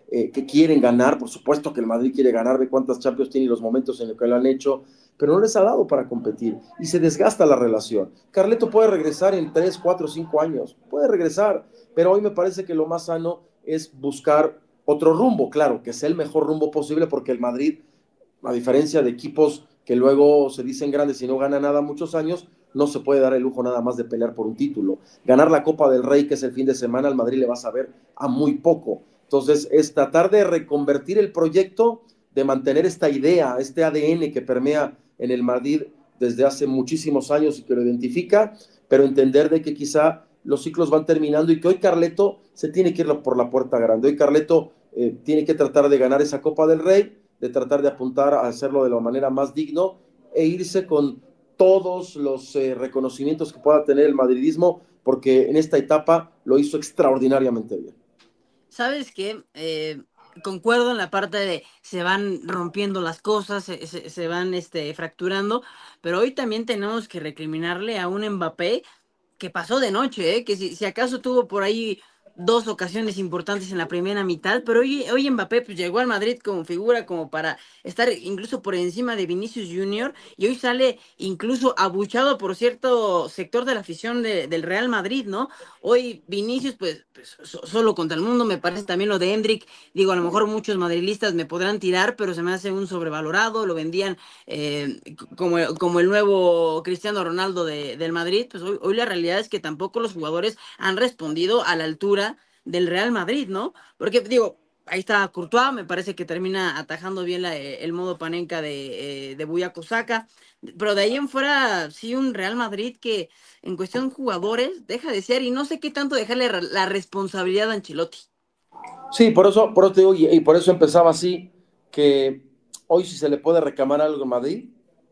eh, que quieren ganar. Por supuesto que el Madrid quiere ganar, ve cuántas Champions tiene y los momentos en los que lo han hecho, pero no les ha dado para competir y se desgasta la relación. Carleto puede regresar en tres, cuatro, cinco años, puede regresar, pero hoy me parece que lo más sano es buscar otro rumbo, claro, que sea el mejor rumbo posible, porque el Madrid, a diferencia de equipos que luego se dicen grandes y no ganan nada muchos años, no se puede dar el lujo nada más de pelear por un título. Ganar la Copa del Rey, que es el fin de semana, al Madrid le va a saber a muy poco. Entonces, es tratar de reconvertir el proyecto, de mantener esta idea, este A D N que permea en el Madrid desde hace muchísimos años y que lo identifica, pero entender de que quizá los ciclos van terminando y que hoy Carleto se tiene que ir por la puerta grande. Hoy Carleto eh, tiene que tratar de ganar esa Copa del Rey, de tratar de apuntar a hacerlo de la manera más digno e irse con todos los eh, reconocimientos que pueda tener el madridismo, porque en esta etapa lo hizo extraordinariamente bien. ¿Sabes qué? Eh, concuerdo en la parte de se van rompiendo las cosas, se, se, se van este, fracturando, pero hoy también tenemos que recriminarle a un Mbappé que pasó de noche, ¿eh? Que si, si acaso tuvo por ahí dos ocasiones importantes en la primera mitad, pero hoy, hoy Mbappé pues, llegó al Madrid como figura, como para estar incluso por encima de Vinicius Junior, y hoy sale incluso abuchado por cierto sector de la afición de, del Real Madrid, ¿no? Hoy Vinicius, pues, pues so, solo contra el mundo, me parece también lo de Endrick, digo, a lo mejor muchos madridistas me podrán tirar, pero se me hace un sobrevalorado, lo vendían eh, como, como el nuevo Cristiano Ronaldo de, del Madrid, pues hoy, hoy la realidad es que tampoco los jugadores han respondido a la altura del Real Madrid, ¿no? Porque, digo, ahí está Courtois, me parece que termina atajando bien la, el modo Panenka de, eh, de Bukayo Saka, pero de ahí en fuera, sí, un Real Madrid que en cuestión jugadores deja de ser, y no sé qué tanto dejarle la responsabilidad a Ancelotti. Sí, por eso, por eso te digo, y, y por eso empezaba así, que hoy si se le puede reclamar algo a Madrid,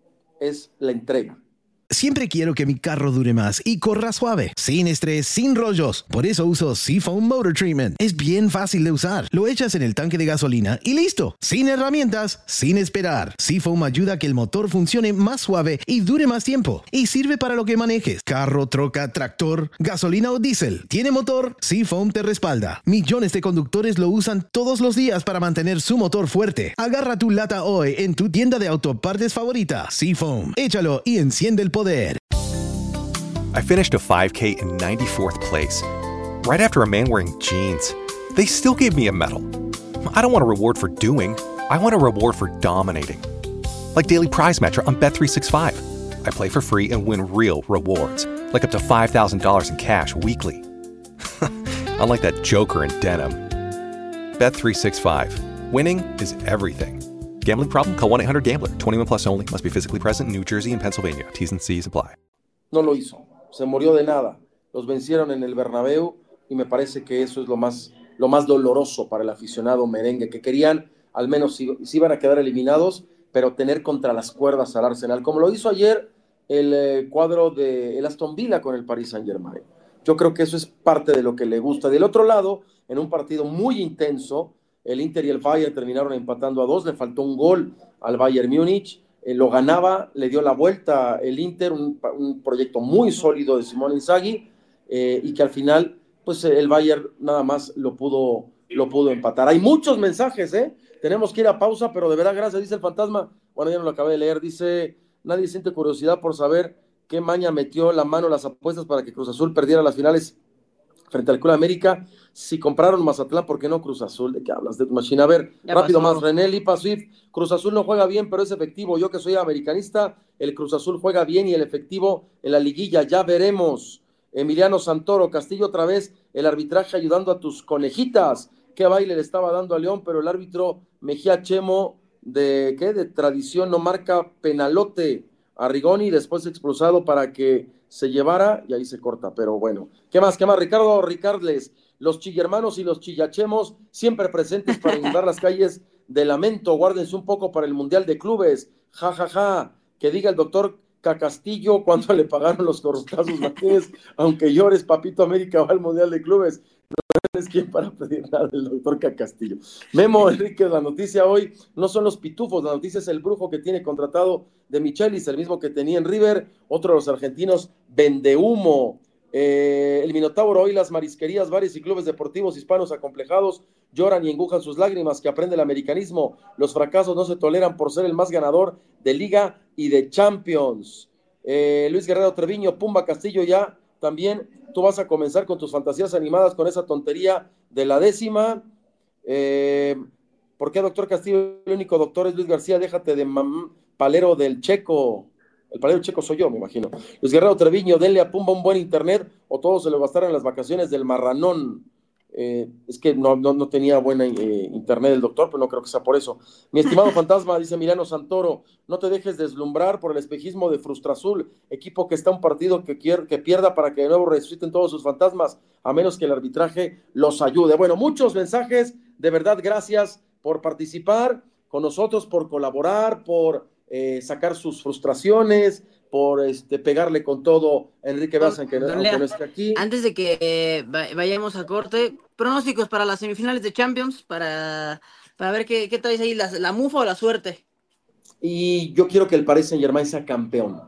es la entrega. Siempre quiero que mi carro dure más y corra suave, sin estrés, sin rollos. Por eso uso Seafoam Motor Treatment. Es bien fácil de usar. Lo echas en el tanque de gasolina y listo. Sin herramientas, sin esperar. Seafoam ayuda a que el motor funcione más suave y dure más tiempo. Y sirve para lo que manejes. Carro, troca, tractor, gasolina o diésel. ¿Tiene motor? Seafoam te respalda. Millones de conductores lo usan todos los días para mantener su motor fuerte. Agarra tu lata hoy en tu tienda de autopartes favorita. Seafoam. Échalo y enciende el poder. I finished a five K in ninety-fourth place, right after a man wearing jeans. They still gave me a medal. I don't want a reward for doing, I want a reward for dominating. Like Daily Prize Matcher on Bet three sixty-five. I play for free and win real rewards, like up to five thousand dollars in cash weekly. Unlike that joker in denim. Bet three sixty-five. Winning is everything. Gambling problem? Call one eight hundred gambler. twenty-one plus only. Must be physically present in New Jersey and Pennsylvania. T's and C's apply. No lo hizo. Se murió de nada. Los vencieron en el Bernabéu y me parece que eso es lo más, lo más doloroso para el aficionado merengue, que querían, al menos si, si iban a quedar eliminados, pero tener contra las cuerdas al Arsenal, como lo hizo ayer el eh, cuadro de el Aston Villa con el Paris Saint-Germain. Yo creo que eso es parte de lo que le gusta. Del otro lado, en un partido muy intenso, el Inter y el Bayern terminaron empatando a dos, le faltó un gol al Bayern Múnich, eh, lo ganaba, le dio la vuelta el Inter, un, un proyecto muy sólido de Simone Inzaghi, eh, y que al final, pues el Bayern nada más lo pudo, lo pudo empatar. Hay muchos mensajes, ¿eh? Tenemos que ir a pausa, pero de verdad, gracias, dice el fantasma. Bueno, ya no lo acabé de leer, dice, nadie siente curiosidad por saber qué maña metió la mano las apuestas para que Cruz Azul perdiera las finales frente al Club América. Si compraron Mazatlán, ¿por qué no Cruz Azul? ¿De qué hablas? De tu machina. A ver, ya rápido pasó. Más, René Lipa Swift. Cruz Azul no juega bien, pero es efectivo. Yo que soy americanista, el Cruz Azul juega bien y el efectivo en la liguilla. Ya veremos. Emiliano Santoro, Castillo otra vez, el arbitraje ayudando a tus conejitas. Qué baile le estaba dando a León, pero el árbitro Mejía Chemo, de ¿qué? De tradición, no marca penalote a Rigoni, después expulsado para que se llevara, y ahí se corta, pero bueno. ¿Qué más? ¿Qué más? Ricardo Ricardes, los chillermanos y los chillachemos, siempre presentes para inundar las calles de lamento, guárdense un poco para el Mundial de Clubes, ja, ja, ja, que diga el doctor Castillo cuando le pagaron los corruptazos Martínez, aunque llores, Papito América va al Mundial de Clubes. No eres quien para pedir nada del doctor Castillo. Memo Enríquez, la noticia hoy no son los pitufos, la noticia es el brujo que tiene contratado de Michelis, el mismo que tenía en River, otro de los argentinos, vende humo. Eh, el Minotauro, hoy las marisquerías, bares y clubes deportivos hispanos acomplejados lloran y engujan sus lágrimas, que aprende el americanismo. Los fracasos no se toleran por ser el más ganador de Liga y de Champions. Eh, Luis Guerrero Treviño, Pumba Castillo, ya también tú vas a comenzar con tus fantasías animadas con esa tontería de la décima. Eh, ¿Por qué, doctor Castillo? El único doctor es Luis García, déjate de mam palero del Checo. El palero checo soy yo, me imagino. Luis Guerrero Treviño, denle a Pumba un buen internet o todo se le bastará en las vacaciones del marranón. Eh, es que no, no, no tenía buena eh, internet el doctor, pero no creo que sea por eso. Mi estimado fantasma, dice Milano Santoro, no te dejes deslumbrar por el espejismo de Frustrazul, equipo que está un partido que, quier, que pierda para que de nuevo resuciten todos sus fantasmas, a menos que el arbitraje los ayude. Bueno, muchos mensajes, de verdad, gracias por participar con nosotros, por colaborar, por eh, sacar sus frustraciones, por este, pegarle con todo a Enrique Baza, que, aunque no esté aquí. Antes de que eh, vayamos a corte, pronósticos para las semifinales de Champions, para, para ver qué, qué traes ahí, la, la mufa o la suerte. Y yo quiero que el Paris Saint-Germain sea campeón.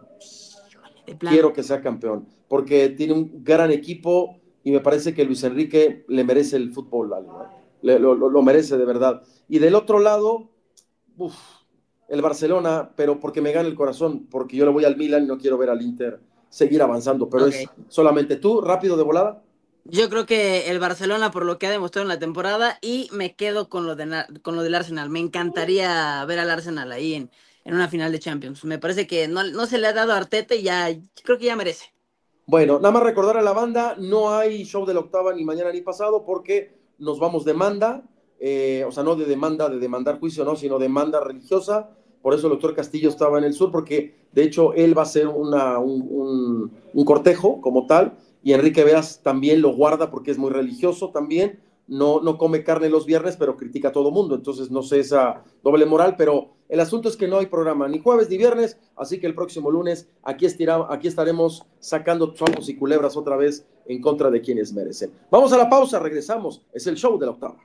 Quiero que sea campeón, porque tiene un gran equipo y me parece que Luis Enrique le merece el fútbol, ¿no? le, lo, lo merece de verdad. Y del otro lado, uff, el Barcelona, pero porque me gana el corazón, porque yo le voy al Milan y no quiero ver al Inter seguir avanzando, pero okay. Es solamente tú, rápido de volada. Yo creo que el Barcelona, por lo que ha demostrado en la temporada, y me quedo con lo, de, con lo del Arsenal. Me encantaría ver al Arsenal ahí en, en una final de Champions. Me parece que no, no se le ha dado a Arteta y ya creo que ya merece. Bueno, nada más recordar a la banda, no hay show de la octava ni mañana ni pasado porque nos vamos demanda, eh, o sea, no de demanda, de demandar juicio, no, sino demanda religiosa. Por eso el doctor Castillo estaba en el sur, porque de hecho él va a hacer una, un, un, un cortejo como tal, y Enrique Veas también lo guarda porque es muy religioso también, no, no come carne los viernes, pero critica a todo mundo, entonces no sé esa doble moral, pero el asunto es que no hay programa ni jueves ni viernes, así que el próximo lunes aquí, estira, aquí estaremos sacando trompos y culebras otra vez en contra de quienes merecen. Vamos a la pausa, regresamos, es el show de la octava.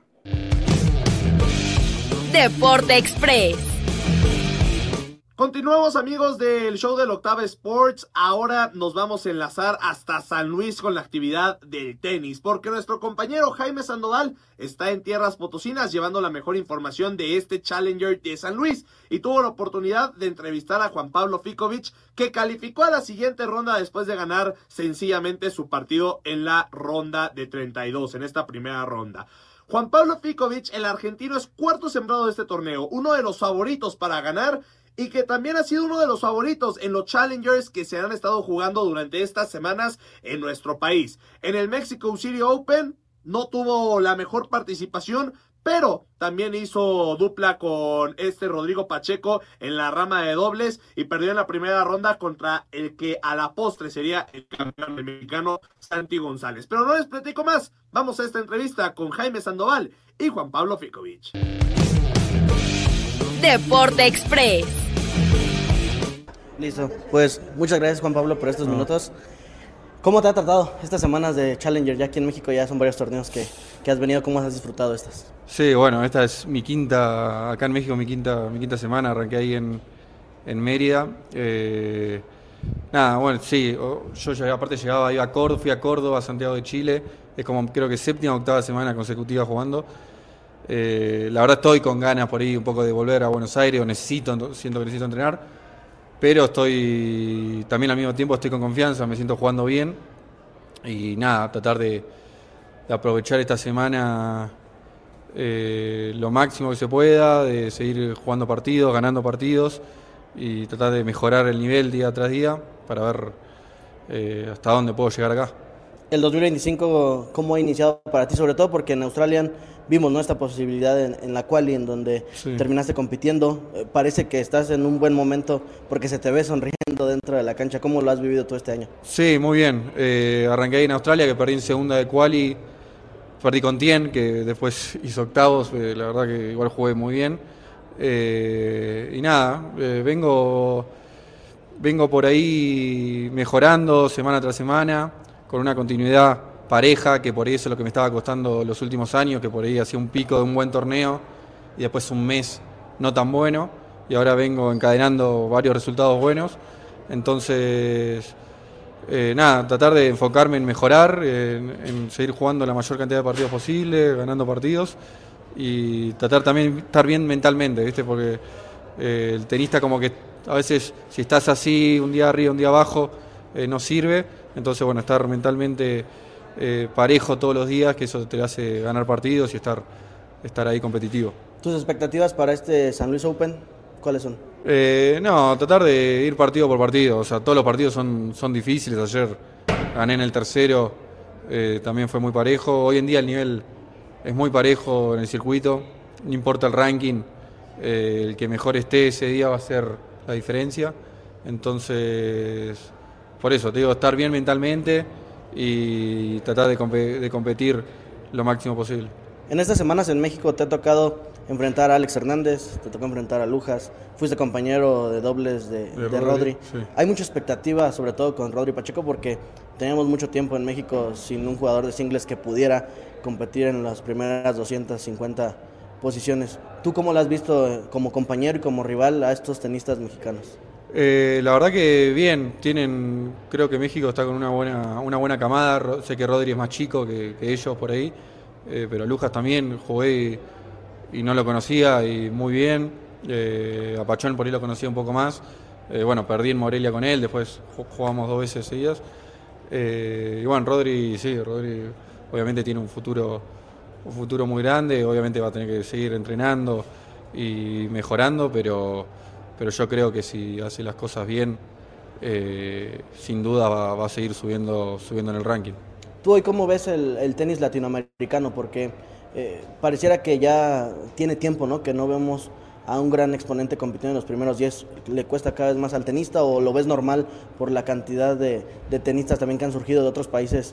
Deporte Express. Continuamos, amigos del show de la Octava Sports. Ahora nos vamos a enlazar hasta San Luis con la actividad del tenis, porque nuestro compañero Jaime Sandoval está en tierras potosinas llevando la mejor información de este Challenger de San Luis y tuvo la oportunidad de entrevistar a Juan Pablo Ficovich, que calificó a la siguiente ronda después de ganar sencillamente su partido en la ronda de treinta y dos, en esta primera ronda. Juan Pablo Ficovich, el argentino, es cuarto sembrado de este torneo, uno de los favoritos para ganar, y que también ha sido uno de los favoritos en los Challengers que se han estado jugando durante estas semanas en nuestro país. En el Mexico City Open no tuvo la mejor participación, pero también hizo dupla con este Rodrigo Pacheco en la rama de dobles y perdió en la primera ronda contra el que a la postre sería el campeón mexicano Santi González. Pero no les platico más, vamos a esta entrevista con Jaime Sandoval y Juan Pablo Ficovich. Deporte Express. Listo, pues muchas gracias Juan Pablo por estos no. minutos. ¿Cómo te ha tratado estas semanas de Challenger? Ya aquí en México ya son varios torneos que, que has venido, ¿cómo has disfrutado estas? Sí, bueno, esta es mi quinta, acá en México mi quinta, mi quinta semana, arranqué ahí en, en Mérida. Eh, nada, bueno, sí, yo llegué, aparte llegaba ahí a Córdoba, fui a Córdoba, a Santiago de Chile, es como creo que séptima o octava semana consecutiva jugando. Eh, la verdad estoy con ganas por ahí un poco de volver a Buenos Aires, o necesito, siento que necesito entrenar. Pero estoy, también al mismo tiempo estoy con confianza, me siento jugando bien y nada, tratar de, de aprovechar esta semana eh, lo máximo que se pueda, de seguir jugando partidos, ganando partidos y tratar de mejorar el nivel día tras día para ver eh, hasta dónde puedo llegar acá. El dos mil veinticinco, ¿cómo ha iniciado para ti? Sobre todo porque en Australia vimos, ¿no?, esta posibilidad en, en la quali, en donde sí. terminaste compitiendo. Eh, parece que estás en un buen momento porque se te ve sonriendo dentro de la cancha. ¿Cómo lo has vivido todo este año? Sí, muy bien. Eh, arranqué ahí en Australia, que perdí en segunda de quali. Perdí con Tien, que después hizo octavos. Eh, la verdad que igual jugué muy bien. Eh, y nada, eh, vengo, vengo por ahí mejorando semana tras semana, con una continuidad pareja, que por ahí eso es lo que me estaba costando los últimos años, que por ahí hacía un pico de un buen torneo y después un mes no tan bueno, y ahora vengo encadenando varios resultados buenos. Entonces, eh, nada, tratar de enfocarme en mejorar, en, en seguir jugando la mayor cantidad de partidos posible, ganando partidos, y tratar también de estar bien mentalmente, ¿viste? Porque eh, el tenista como que a veces si estás así, un día arriba, un día abajo, eh, no sirve. Entonces, bueno, estar mentalmente eh, parejo todos los días, que eso te hace ganar partidos y estar, estar ahí competitivo. ¿Tus expectativas para este San Luis Open cuáles son? Eh, no, tratar de ir partido por partido. O sea, todos los partidos son, son difíciles. Ayer gané en el tercero, eh, también fue muy parejo. Hoy en día el nivel es muy parejo en el circuito. No importa el ranking, eh, el que mejor esté ese día va a ser la diferencia. Entonces, por eso, te digo, estar bien mentalmente y tratar de, comp- de competir lo máximo posible. En estas semanas en México te ha tocado enfrentar a Alex Hernández, te tocó enfrentar a Lujas, fuiste compañero de dobles de, de, de Rodri. Rodri. Sí. Hay mucha expectativa, sobre todo con Rodri Pacheco, porque teníamos mucho tiempo en México sin un jugador de singles que pudiera competir en las primeras doscientas cincuenta posiciones. ¿Tú cómo lo has visto como compañero y como rival a estos tenistas mexicanos? Eh, la verdad que bien, tienen, creo que México está con una buena, una buena camada. Sé que Rodri es más chico que, que ellos por ahí, eh, pero Lujas también jugué y, y no lo conocía y muy bien. Eh, a Pachón por ahí lo conocía un poco más. Eh, bueno, perdí en Morelia con él, después jugamos dos veces seguidas. Eh, y bueno, Rodri, sí, Rodri obviamente tiene un futuro, un futuro muy grande, obviamente va a tener que seguir entrenando y mejorando, pero, pero yo creo que si hace las cosas bien, eh, sin duda va, va a seguir subiendo, subiendo en el ranking. ¿Tú hoy cómo ves el, el tenis latinoamericano? Porque eh, pareciera que ya tiene tiempo, ¿no? Que no vemos a un gran exponente compitiendo en los primeros diez. ¿Le cuesta cada vez más al tenista o lo ves normal por la cantidad de, de tenistas también que han surgido de otros países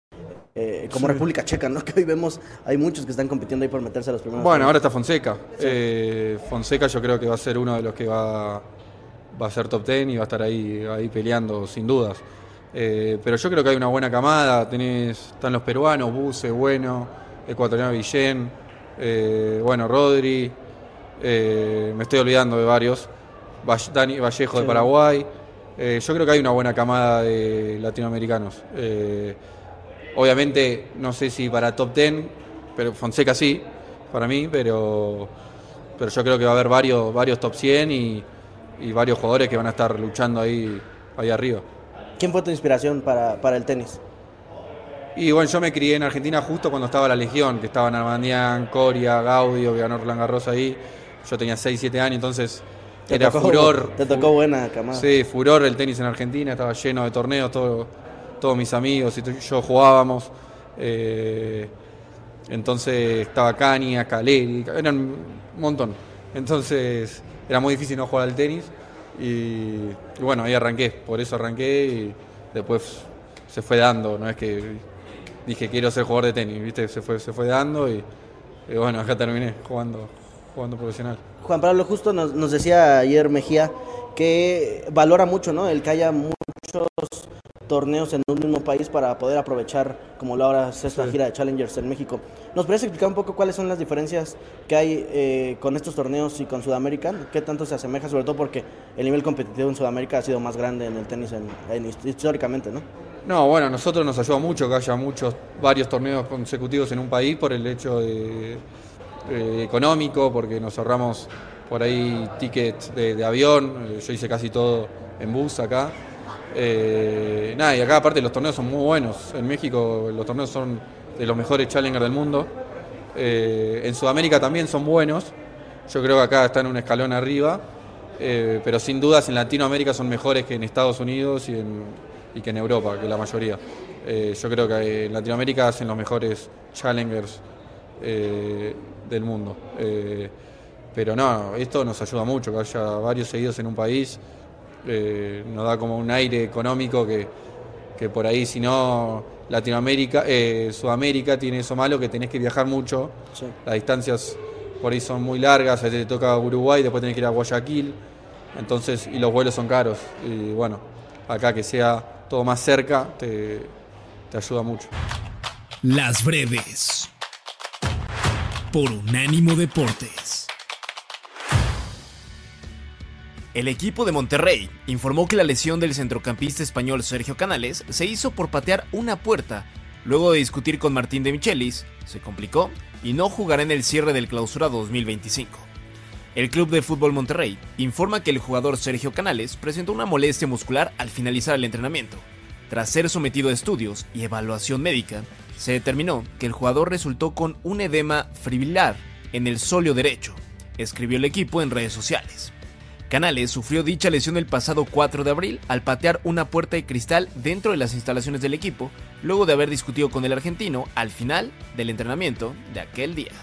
eh, como sí. República Checa, ¿no? Que hoy vemos, hay muchos que están compitiendo ahí por meterse a los primeros. Bueno, ahora está Fonseca. Sí. Eh, Fonseca yo creo que va a ser uno de los que va, va a ser top ten y va a estar ahí, ahí peleando sin dudas. Eh, pero yo creo que hay una buena camada. Tenés, están los peruanos, Buse, Bueno, ecuatoriano Villén, eh, bueno, Rodri. Eh, me estoy olvidando de varios, Dani Vallejo sí. de Paraguay. Eh, yo creo que hay una buena camada de latinoamericanos. Eh, obviamente, no sé si para top ten, pero Fonseca sí, para mí, pero, pero yo creo que va a haber varios, varios top cien y, y varios jugadores que van a estar luchando ahí, ahí arriba. ¿Quién fue tu inspiración para, para el tenis? Y bueno, yo me crié en Argentina justo cuando estaba la Legión, que estaban Armandián, Coria, Gaudio, que ganó Roland Garros ahí. Yo tenía seis, siete años, entonces te era tocó, furor. Te tocó buena camada. Sí, furor el tenis en Argentina, estaba lleno de torneos, todo, todos mis amigos y yo jugábamos. Eh, entonces estaba Cania, Caleri, eran un montón. Entonces era muy difícil no jugar al tenis y, y bueno, ahí arranqué, por eso arranqué y después se fue dando, no es que dije quiero ser jugador de tenis, ¿viste? Se fue, se fue dando y, y bueno, acá terminé jugando. jugando profesional. Juan Pablo justo nos, nos decía ayer Mejía que valora mucho, ¿no? El que haya muchos torneos en un mismo país para poder aprovechar, como lo ahora es esta sí. gira de Challengers en México. ¿Nos podrías explicar un poco cuáles son las diferencias que hay eh, con estos torneos y con Sudamérica? ¿Qué tanto se asemeja? Sobre todo porque el nivel competitivo en Sudamérica ha sido más grande en el tenis en, en, históricamente, ¿no? No, bueno, a nosotros nos ayuda mucho que haya muchos, varios torneos consecutivos en un país por el hecho de Eh, económico, porque nos ahorramos por ahí tickets de, de avión. Eh, yo hice casi todo en bus acá. Eh, nada, y acá aparte los torneos son muy buenos. En México los torneos son de los mejores challengers del mundo. Eh, en Sudamérica también son buenos. Yo creo que acá están un escalón arriba. Eh, pero sin dudas en Latinoamérica son mejores que en Estados Unidos y, en, y que en Europa, que la mayoría. Eh, yo creo que en Latinoamérica hacen los mejores challengers Eh, del mundo. Eh, pero no, esto nos ayuda mucho, que haya varios seguidos en un país, eh, nos da como un aire económico que, que por ahí, si no, Latinoamérica, eh, Sudamérica tiene eso malo que tenés que viajar mucho, sí. Las distancias por ahí son muy largas, a veces te toca Uruguay, después tenés que ir a Guayaquil, entonces, y los vuelos son caros, y bueno, acá que sea todo más cerca, te, te ayuda mucho. Las breves. Por Unánimo Deportes. El equipo de Monterrey informó que la lesión del centrocampista español Sergio Canales se hizo por patear una puerta luego de discutir con Martín de Michelis, se complicó y no jugará en el cierre del Clausura dos mil veinticinco. El Club de Fútbol Monterrey informa que el jugador Sergio Canales presentó una molestia muscular al finalizar el entrenamiento. Tras ser sometido a estudios y evaluación médica, se determinó que el jugador resultó con un edema fibrilar en el sóleo derecho, escribió el equipo en redes sociales. Canales sufrió dicha lesión el pasado cuatro de abril al patear una puerta de cristal dentro de las instalaciones del equipo, luego de haber discutido con el argentino al final del entrenamiento de aquel día.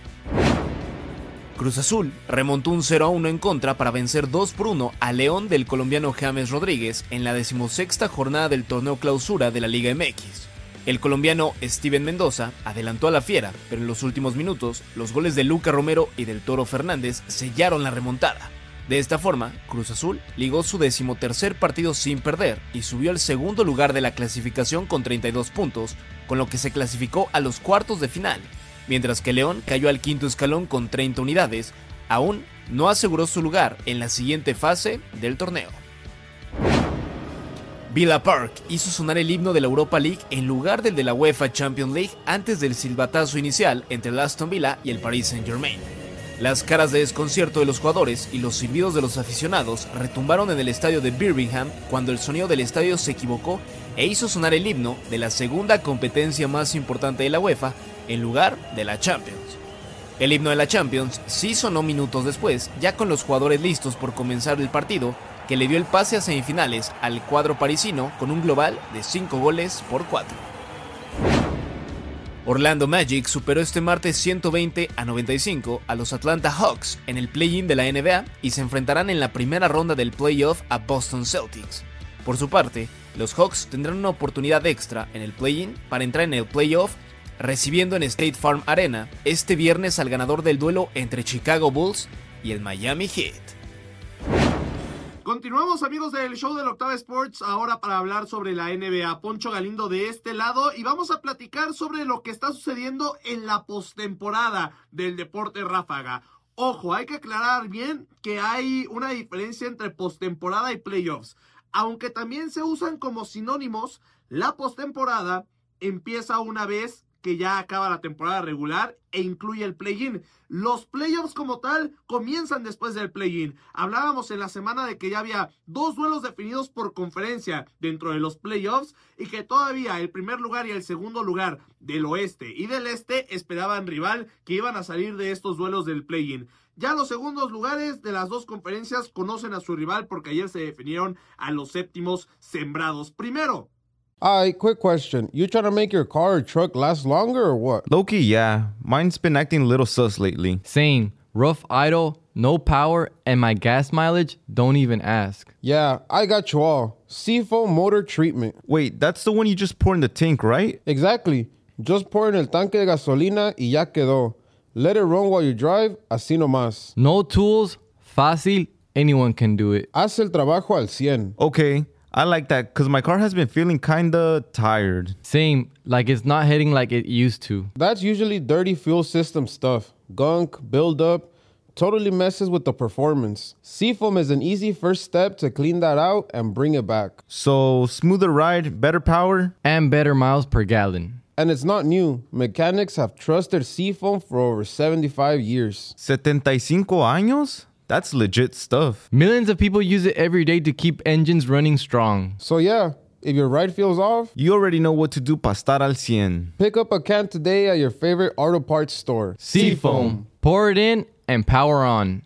Cruz Azul remontó un cero a uno en contra para vencer dos por uno a León del colombiano James Rodríguez en la decimosexta jornada del torneo Clausura de la Liga M X. El colombiano Steven Mendoza adelantó a la Fiera, pero en los últimos minutos, los goles de Luca Romero y del Toro Fernández sellaron la remontada. De esta forma, Cruz Azul ligó su decimotercer partido sin perder y subió al segundo lugar de la clasificación con treinta y dos puntos, con lo que se clasificó a los cuartos de final, mientras que León cayó al quinto escalón con treinta unidades, aún no aseguró su lugar en la siguiente fase del torneo. Villa Park hizo sonar el himno de la Europa League en lugar del de la UEFA Champions League antes del silbatazo inicial entre el Aston Villa y el Paris Saint-Germain. Las caras de desconcierto de los jugadores y los silbidos de los aficionados retumbaron en el estadio de Birmingham cuando el sonido del estadio se equivocó e hizo sonar el himno de la segunda competencia más importante de la UEFA en lugar de la Champions. El himno de la Champions sí sonó minutos después, ya con los jugadores listos por comenzar el partido, que le dio el pase a semifinales al cuadro parisino con un global de cinco goles por cuatro. Orlando Magic superó este martes ciento veinte a noventa y cinco a los Atlanta Hawks en el play-in de la N B A y se enfrentarán en la primera ronda del playoff a Boston Celtics. Por su parte, los Hawks tendrán una oportunidad extra en el play-in para entrar en el playoff, recibiendo en State Farm Arena este viernes al ganador del duelo entre Chicago Bulls y el Miami Heat. Continuamos, amigos del show de la Octava Sports, ahora para hablar sobre la N B A. Poncho Galindo de este lado y vamos a platicar sobre lo que está sucediendo en la postemporada del deporte ráfaga. Ojo, hay que aclarar bien que hay una diferencia entre postemporada y playoffs. Aunque también se usan como sinónimos, la postemporada empieza una vez que ya acaba la temporada regular e incluye el play-in. Los playoffs como tal comienzan después del play-in. Hablábamos en la semana de que ya había dos duelos definidos por conferencia dentro de los playoffs y que todavía el primer lugar y el segundo lugar del oeste y del este esperaban rival que iban a salir de estos duelos del play-in. Ya los segundos lugares de las dos conferencias conocen a su rival porque ayer se definieron a los séptimos sembrados. Primero, Alright, quick question. You trying to make your car or truck last longer or what? Low-key, yeah. Mine's been acting a little sus lately. Same. Rough idle, no power, and my gas mileage, don't even ask. Yeah, I got you all. Seafoam motor treatment. Wait, that's the one you just pour in the tank, right? Exactly. Just pour in el tanque de gasolina y ya quedó. Let it run while you drive, así nomás. No tools, fácil, anyone can do it. Haz el trabajo al cien. Okay. I like that because my car has been feeling kinda tired. Same, like it's not hitting like it used to. That's usually dirty fuel system stuff. Gunk, buildup, totally messes with the performance. Seafoam is an easy first step to clean that out and bring it back. So, smoother ride, better power? And better miles per gallon. And it's not new. Mechanics have trusted Seafoam for over seventy-five years. setenta y cinco años? That's legit stuff. Millions of people use it every day to keep engines running strong. So yeah, if your ride feels off, you already know what to do para estar al cien. Pick up a can today at your favorite auto parts store. Seafoam. Pour it in and power on.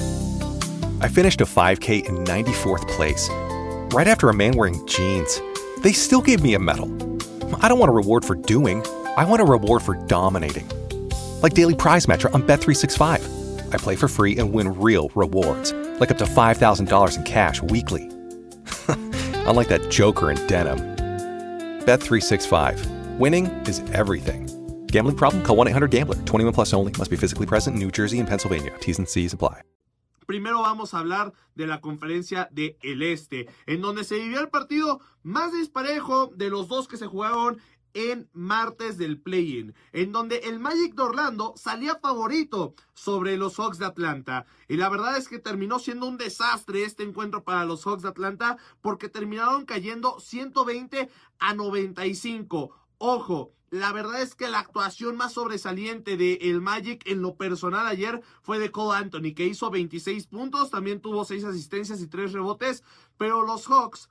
I finished a five K in ninety-fourth place, right after a man wearing jeans. They still gave me a medal. I don't want a reward for doing. I want a reward for dominating. Like Daily Prize Matcher on Bet three sixty-five. I play for free and win real rewards, like up to five thousand dollars in cash weekly. Unlike that joker in denim. Bet three sixty-five. Winning is everything. Gambling problem? Call one eight hundred gambler. twenty-one plus only. Must be physically present in New Jersey and Pennsylvania. T's and C's apply. Primero vamos a hablar de la conferencia de el Este, en donde se vivió el partido más disparejo de los dos que se jugaron en martes del play-in, en donde el Magic de Orlando salía favorito sobre los Hawks de Atlanta. Y la verdad es que terminó siendo un desastre este encuentro para los Hawks de Atlanta porque terminaron cayendo ciento veinte a noventa y cinco. Ojo, la verdad es que la actuación más sobresaliente de el Magic en lo personal ayer fue de Cole Anthony, que hizo veintiséis puntos, también tuvo seis asistencias y tres rebotes, pero los Hawks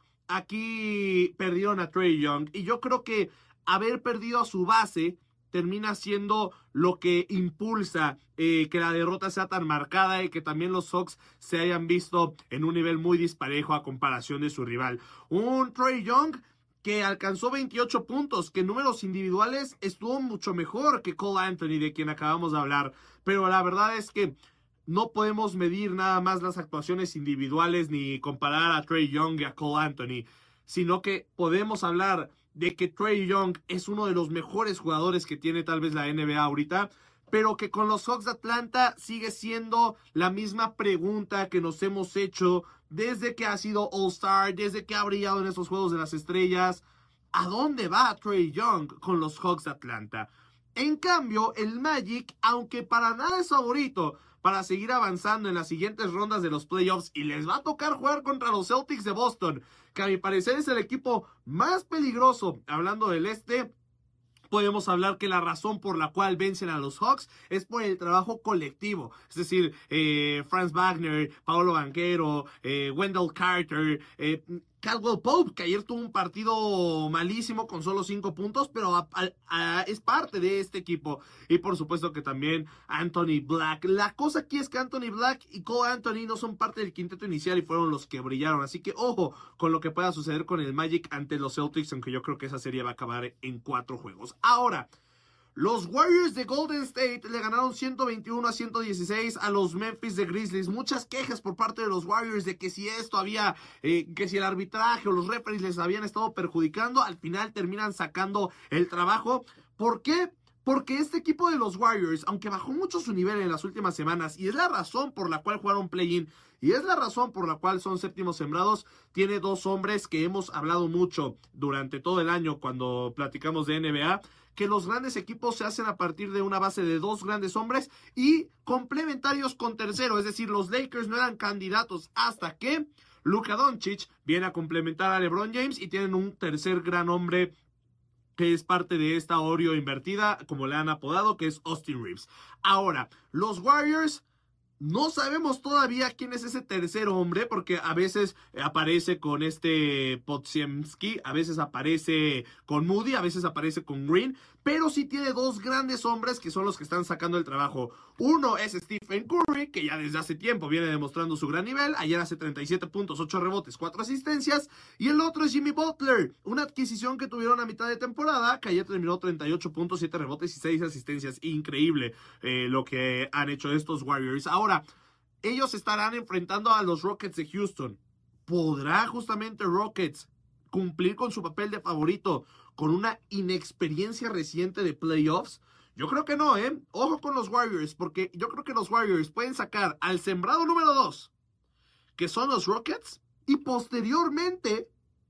aquí perdieron a Trae Young, y yo creo que haber perdido a su base termina siendo lo que impulsa eh, que la derrota sea tan marcada y que también los Hawks se hayan visto en un nivel muy disparejo a comparación de su rival. Un Trae Young que alcanzó veintiocho puntos, que en números individuales estuvo mucho mejor que Cole Anthony, de quien acabamos de hablar, pero la verdad es que no podemos medir nada más las actuaciones individuales ni comparar a Trae Young y a Cole Anthony, sino que podemos hablar de que Trae Young es uno de los mejores jugadores que tiene tal vez la N B A ahorita, pero que con los Hawks de Atlanta sigue siendo la misma pregunta que nos hemos hecho desde que ha sido All-Star, desde que ha brillado en esos Juegos de las Estrellas. ¿A dónde va Trae Young con los Hawks de Atlanta? En cambio, el Magic, aunque para nada es favorito para seguir avanzando en las siguientes rondas de los playoffs, y les va a tocar jugar contra los Celtics de Boston, que a mi parecer es el equipo más peligroso, hablando del este, podemos hablar que la razón por la cual vencen a los Hawks es por el trabajo colectivo. Es decir, eh, Franz Wagner, Paolo Banchero, eh, Wendell Carter, eh, Caldwell Pope, que ayer tuvo un partido malísimo con solo cinco puntos, pero a, a, a, es parte de este equipo. Y por supuesto que también Anthony Black. La cosa aquí es que Anthony Black y Cole Anthony no son parte del quinteto inicial y fueron los que brillaron. Así que ojo con lo que pueda suceder con el Magic ante los Celtics, aunque yo creo que esa serie va a acabar en cuatro juegos. Ahora, los Warriors de Golden State le ganaron ciento veintiuno a ciento dieciséis a los Memphis de Grizzlies. Muchas quejas por parte de los Warriors de que si esto había, eh, que si el arbitraje o los referees les habían estado perjudicando. Al final terminan sacando el trabajo. ¿Por qué? Porque este equipo de los Warriors, aunque bajó mucho su nivel en las últimas semanas, y es la razón por la cual jugaron play-in, y es la razón por la cual son séptimos sembrados, tiene dos hombres que hemos hablado mucho durante todo el año cuando platicamos de N B A, que los grandes equipos se hacen a partir de una base de dos grandes hombres y complementarios con tercero. Es decir, los Lakers no eran candidatos hasta que Luka Doncic viene a complementar a LeBron James y tienen un tercer gran hombre que es parte de esta Oreo invertida, como le han apodado, que es Austin Reeves. Ahora, los Warriors, no sabemos todavía quién es ese tercer hombre, porque a veces aparece con este Podziemski, a veces aparece con Moody, a veces aparece con Green, pero sí tiene dos grandes hombres que son los que están sacando el trabajo. Uno es Stephen Curry, que ya desde hace tiempo viene demostrando su gran nivel. Ayer hace treinta y siete puntos, ocho rebotes, cuatro asistencias. Y el otro es Jimmy Butler, una adquisición que tuvieron a mitad de temporada, que ayer terminó treinta y ocho puntos, siete rebotes y seis asistencias. Increíble eh, lo que han hecho estos Warriors. Ahora, ellos estarán enfrentando a los Rockets de Houston. ¿Podrá justamente Rockets cumplir con su papel de favorito con una inexperiencia reciente de playoffs? Yo creo que no, ¿eh? Ojo con los Warriors, porque yo creo que los Warriors pueden sacar al sembrado número dos, que son los Rockets, y posteriormente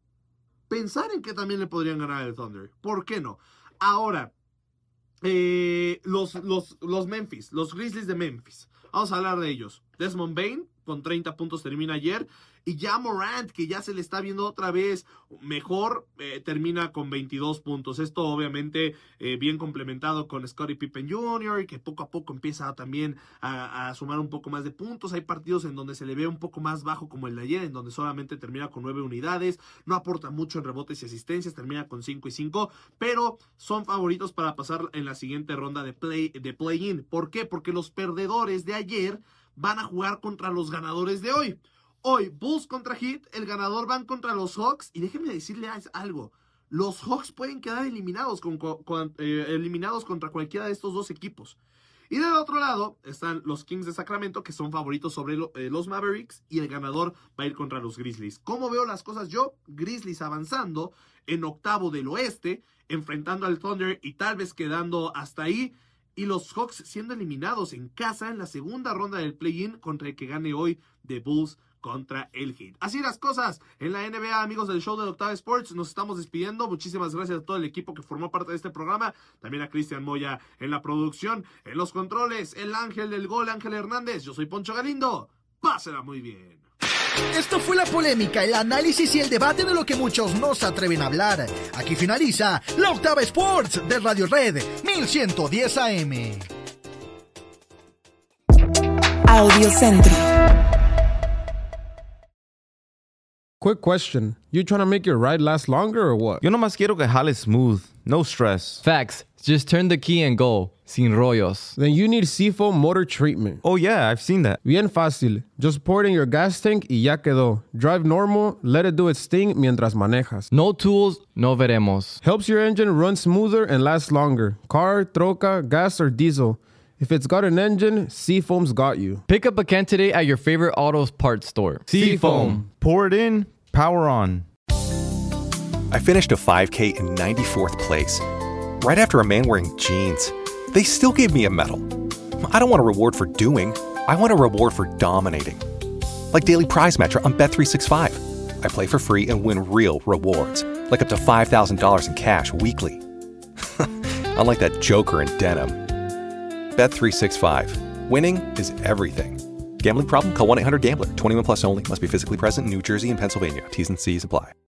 pensar en que también le podrían ganar al Thunder. ¿Por qué no? Ahora, eh, los, los, los Memphis, los Grizzlies de Memphis. Vamos a hablar de ellos. Desmond Bane con treinta puntos termina ayer. Y ya Morant, que ya se le está viendo otra vez mejor, eh, termina con veintidós puntos. Esto obviamente eh, bien complementado con Scottie Pippen junior, que poco a poco empieza también a, a sumar un poco más de puntos. Hay partidos en donde se le ve un poco más bajo, como el de ayer, en donde solamente termina con nueve unidades. No aporta mucho en rebotes y asistencias, termina con cinco y cinco. Pero son favoritos para pasar en la siguiente ronda de play de play-in. ¿Por qué? Porque los perdedores de ayer van a jugar contra los ganadores de hoy. Hoy, Bulls contra Heat, el ganador van contra los Hawks. Y déjenme decirles algo. Los Hawks pueden quedar eliminados, con, con, eh, eliminados contra cualquiera de estos dos equipos. Y del otro lado están los Kings de Sacramento, que son favoritos sobre lo, eh, los Mavericks. Y el ganador va a ir contra los Grizzlies. ¿Cómo veo las cosas yo? Grizzlies avanzando en octavo del oeste, enfrentando al Thunder y tal vez quedando hasta ahí. Y los Hawks siendo eliminados en casa en la segunda ronda del play-in contra el que gane hoy de Bulls contra el Heat. Así las cosas en la N B A, amigos del show de Octava Sports. Nos estamos despidiendo. Muchísimas gracias a todo el equipo que formó parte de este programa. También a Cristian Moya en la producción, en los controles, el ángel del gol, Ángel Hernández. Yo soy Poncho Galindo. Pásela muy bien. Esto fue la polémica, el análisis y el debate de lo que muchos no se atreven a hablar. Aquí finaliza La Octava Sports de Radio Red mil ciento diez A M. Audio Centro. Quick question. You trying to make your ride last longer or what? Yo nomás quiero que jale smooth. No stress. Facts. Just turn the key and go. Sin rollos. Then you need Seafoam Motor Treatment. Oh yeah, I've seen that. Bien fácil. Just pour it in your gas tank y ya quedó. Drive normal, let it do its thing mientras manejas. No tools, no veremos. Helps your engine run smoother and last longer. Car, troca, gas, or diesel. If it's got an engine, Seafoam's got you. Pick up a can today at your favorite auto parts store. Seafoam. Pour it in, power on. I finished a five K in ninety-fourth place. Right after a man wearing jeans. They still gave me a medal. I don't want a reward for doing. I want a reward for dominating. Like Daily Prize Matcher on Bet three sixty-five. I play for free and win real rewards. Like up to five thousand dollars in cash weekly. Unlike that joker in denim. Bet three sixty-five. Winning is everything. Gambling problem? Call one eight hundred gambler. twenty-one plus only. Must be physically present in New Jersey and Pennsylvania. T's and C's apply.